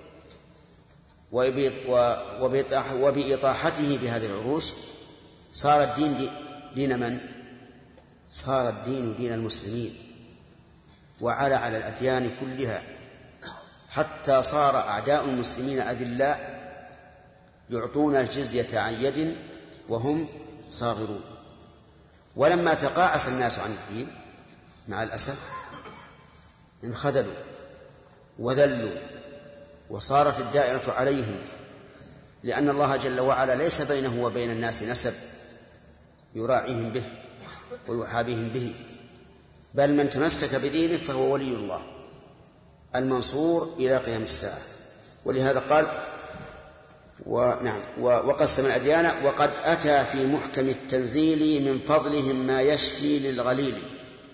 وبإطاحته بهذه العروش صار الدين دين من؟ صار الدين دين المسلمين، وعلى على الأديان كلها، حتى صار أعداء المسلمين أذلاء يعطون الجزية عن يد وهم صاغرون. ولما تقاعس الناس عن الدين مع الأسف انخذلوا وذلوا، وصارت الدائرة عليهم، لأن الله جل وعلا ليس بينه وبين الناس نسب يراعيهم به ويحابيهم به، بل من تمسك بدينه فهو ولي الله المنصور إلى قيام الساعة. ولهذا قال وقسم الأديان وقد أتى في محكم التنزيل من فضلهم ما يشفي للغليل،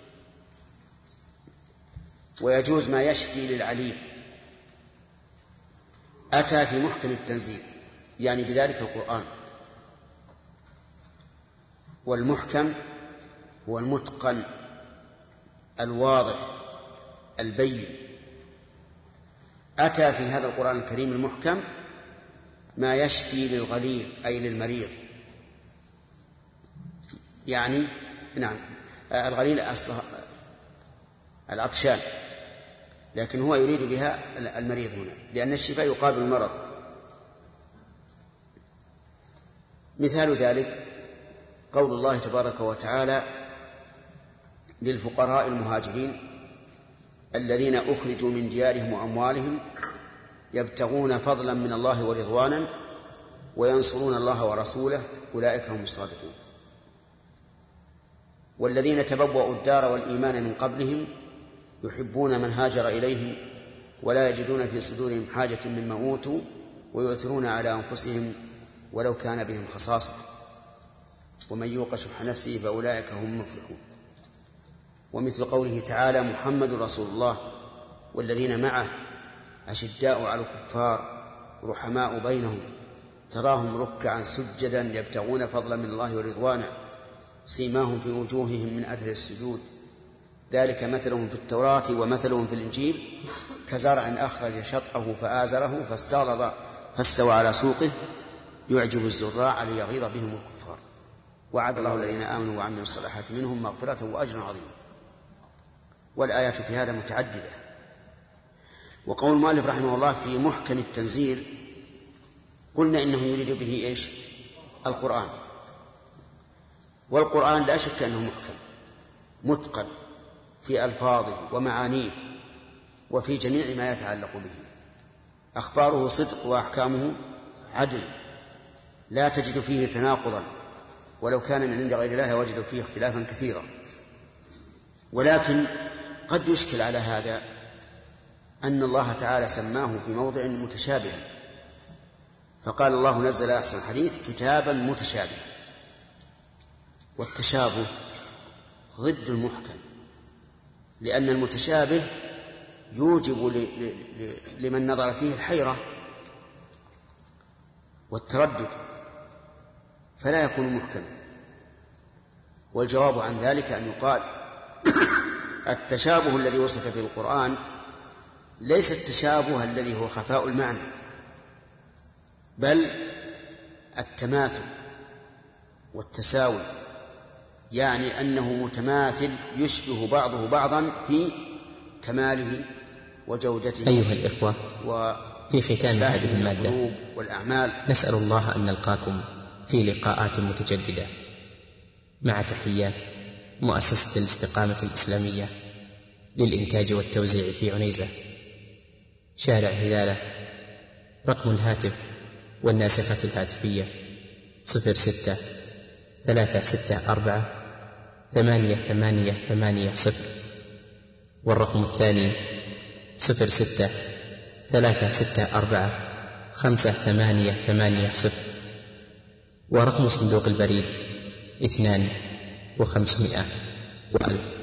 ويجوز ما يشفي للعليل. أتى في محكم التنزيل يعني بذلك القرآن، والمحكم هو المتقن الواضح البين. أتى في هذا القرآن الكريم المحكم ما يشفي للغليل أي للمريض، يعني الغليل العطشان، لكن هو يريد بها المريض هنا، لأن الشفاء يقابل المرض. مثال ذلك قول الله تبارك وتعالى للفقراء المهاجرين الذين أخرجوا من ديارهم وأموالهم يبتغون فضلا من الله ورضوانا وينصرون الله ورسوله أولئك هم الصادقون. والذين تبوأوا الدار والإيمان من قبلهم يحبون من هاجر إليهم ولا يجدون في صدورهم حاجة مما أوتوا ويؤثرون على أنفسهم ولو كان بهم خصاصة ومن يوق شح نفسه فأولئك هم المفلحون. ومثل قوله تعالى محمد رسول الله والذين معه أشداء على الكفار رحماء بينهم تراهم ركعا سجدا يبتغون فضلا من الله ورضوانا سيماهم في وجوههم من أثر السجود ذلك مثلهم في التوراة ومثلهم في الإنجيل كزرع أخرج شطأه فآزره فاستغلظ فاستوى على سوقه يعجب الزراع ليغيظ بهم الكفار وعد الله الذين آمنوا وعملوا الصالحات منهم مغفرة وأجر عظيم. والآيات في هذا متعددة. وقول المؤلف رحمه الله في محكم التنزيل قلنا إنه يريد به إيش؟ القرآن. والقرآن لا شك أنه محكم متقن في ألفاظه ومعانيه وفي جميع ما يتعلق به. أخباره صدق وأحكامه عدل لا تجد فيه تناقضا ولو كان من عند غير الله لوجدوا فيه اختلافا كثيرا. ولكن قد يشكل على هذا أن الله تعالى سماه في موضع متشابها فقال الله نزل أحسن الحديث كتابا متشابها والتشابه ضد المحكم لأن المتشابه يوجب لمن نظر فيه الحيرة والتردد فلا يكون محكما. والجواب عن ذلك أن يقال التشابه الذي وصف في القرآن ليس التشابه الذي هو خفاء المعنى بل التماثل والتساوي يعني أنه متماثل يشبه بعضه بعضا في كماله وجودته. أيها الإخوة في ختام هذه المادة والأعمال نسأل الله أن نلقاكم في لقاءات متجددة مع تحيات مؤسسة الاستقامة الإسلامية للإنتاج والتوزيع في عنيزة شارع هلالة. رقم الهاتف والناسخة الهاتفية 06-364-8880 والرقم الثاني 06-364-5880 ورقم صندوق البريد 2500 وألف.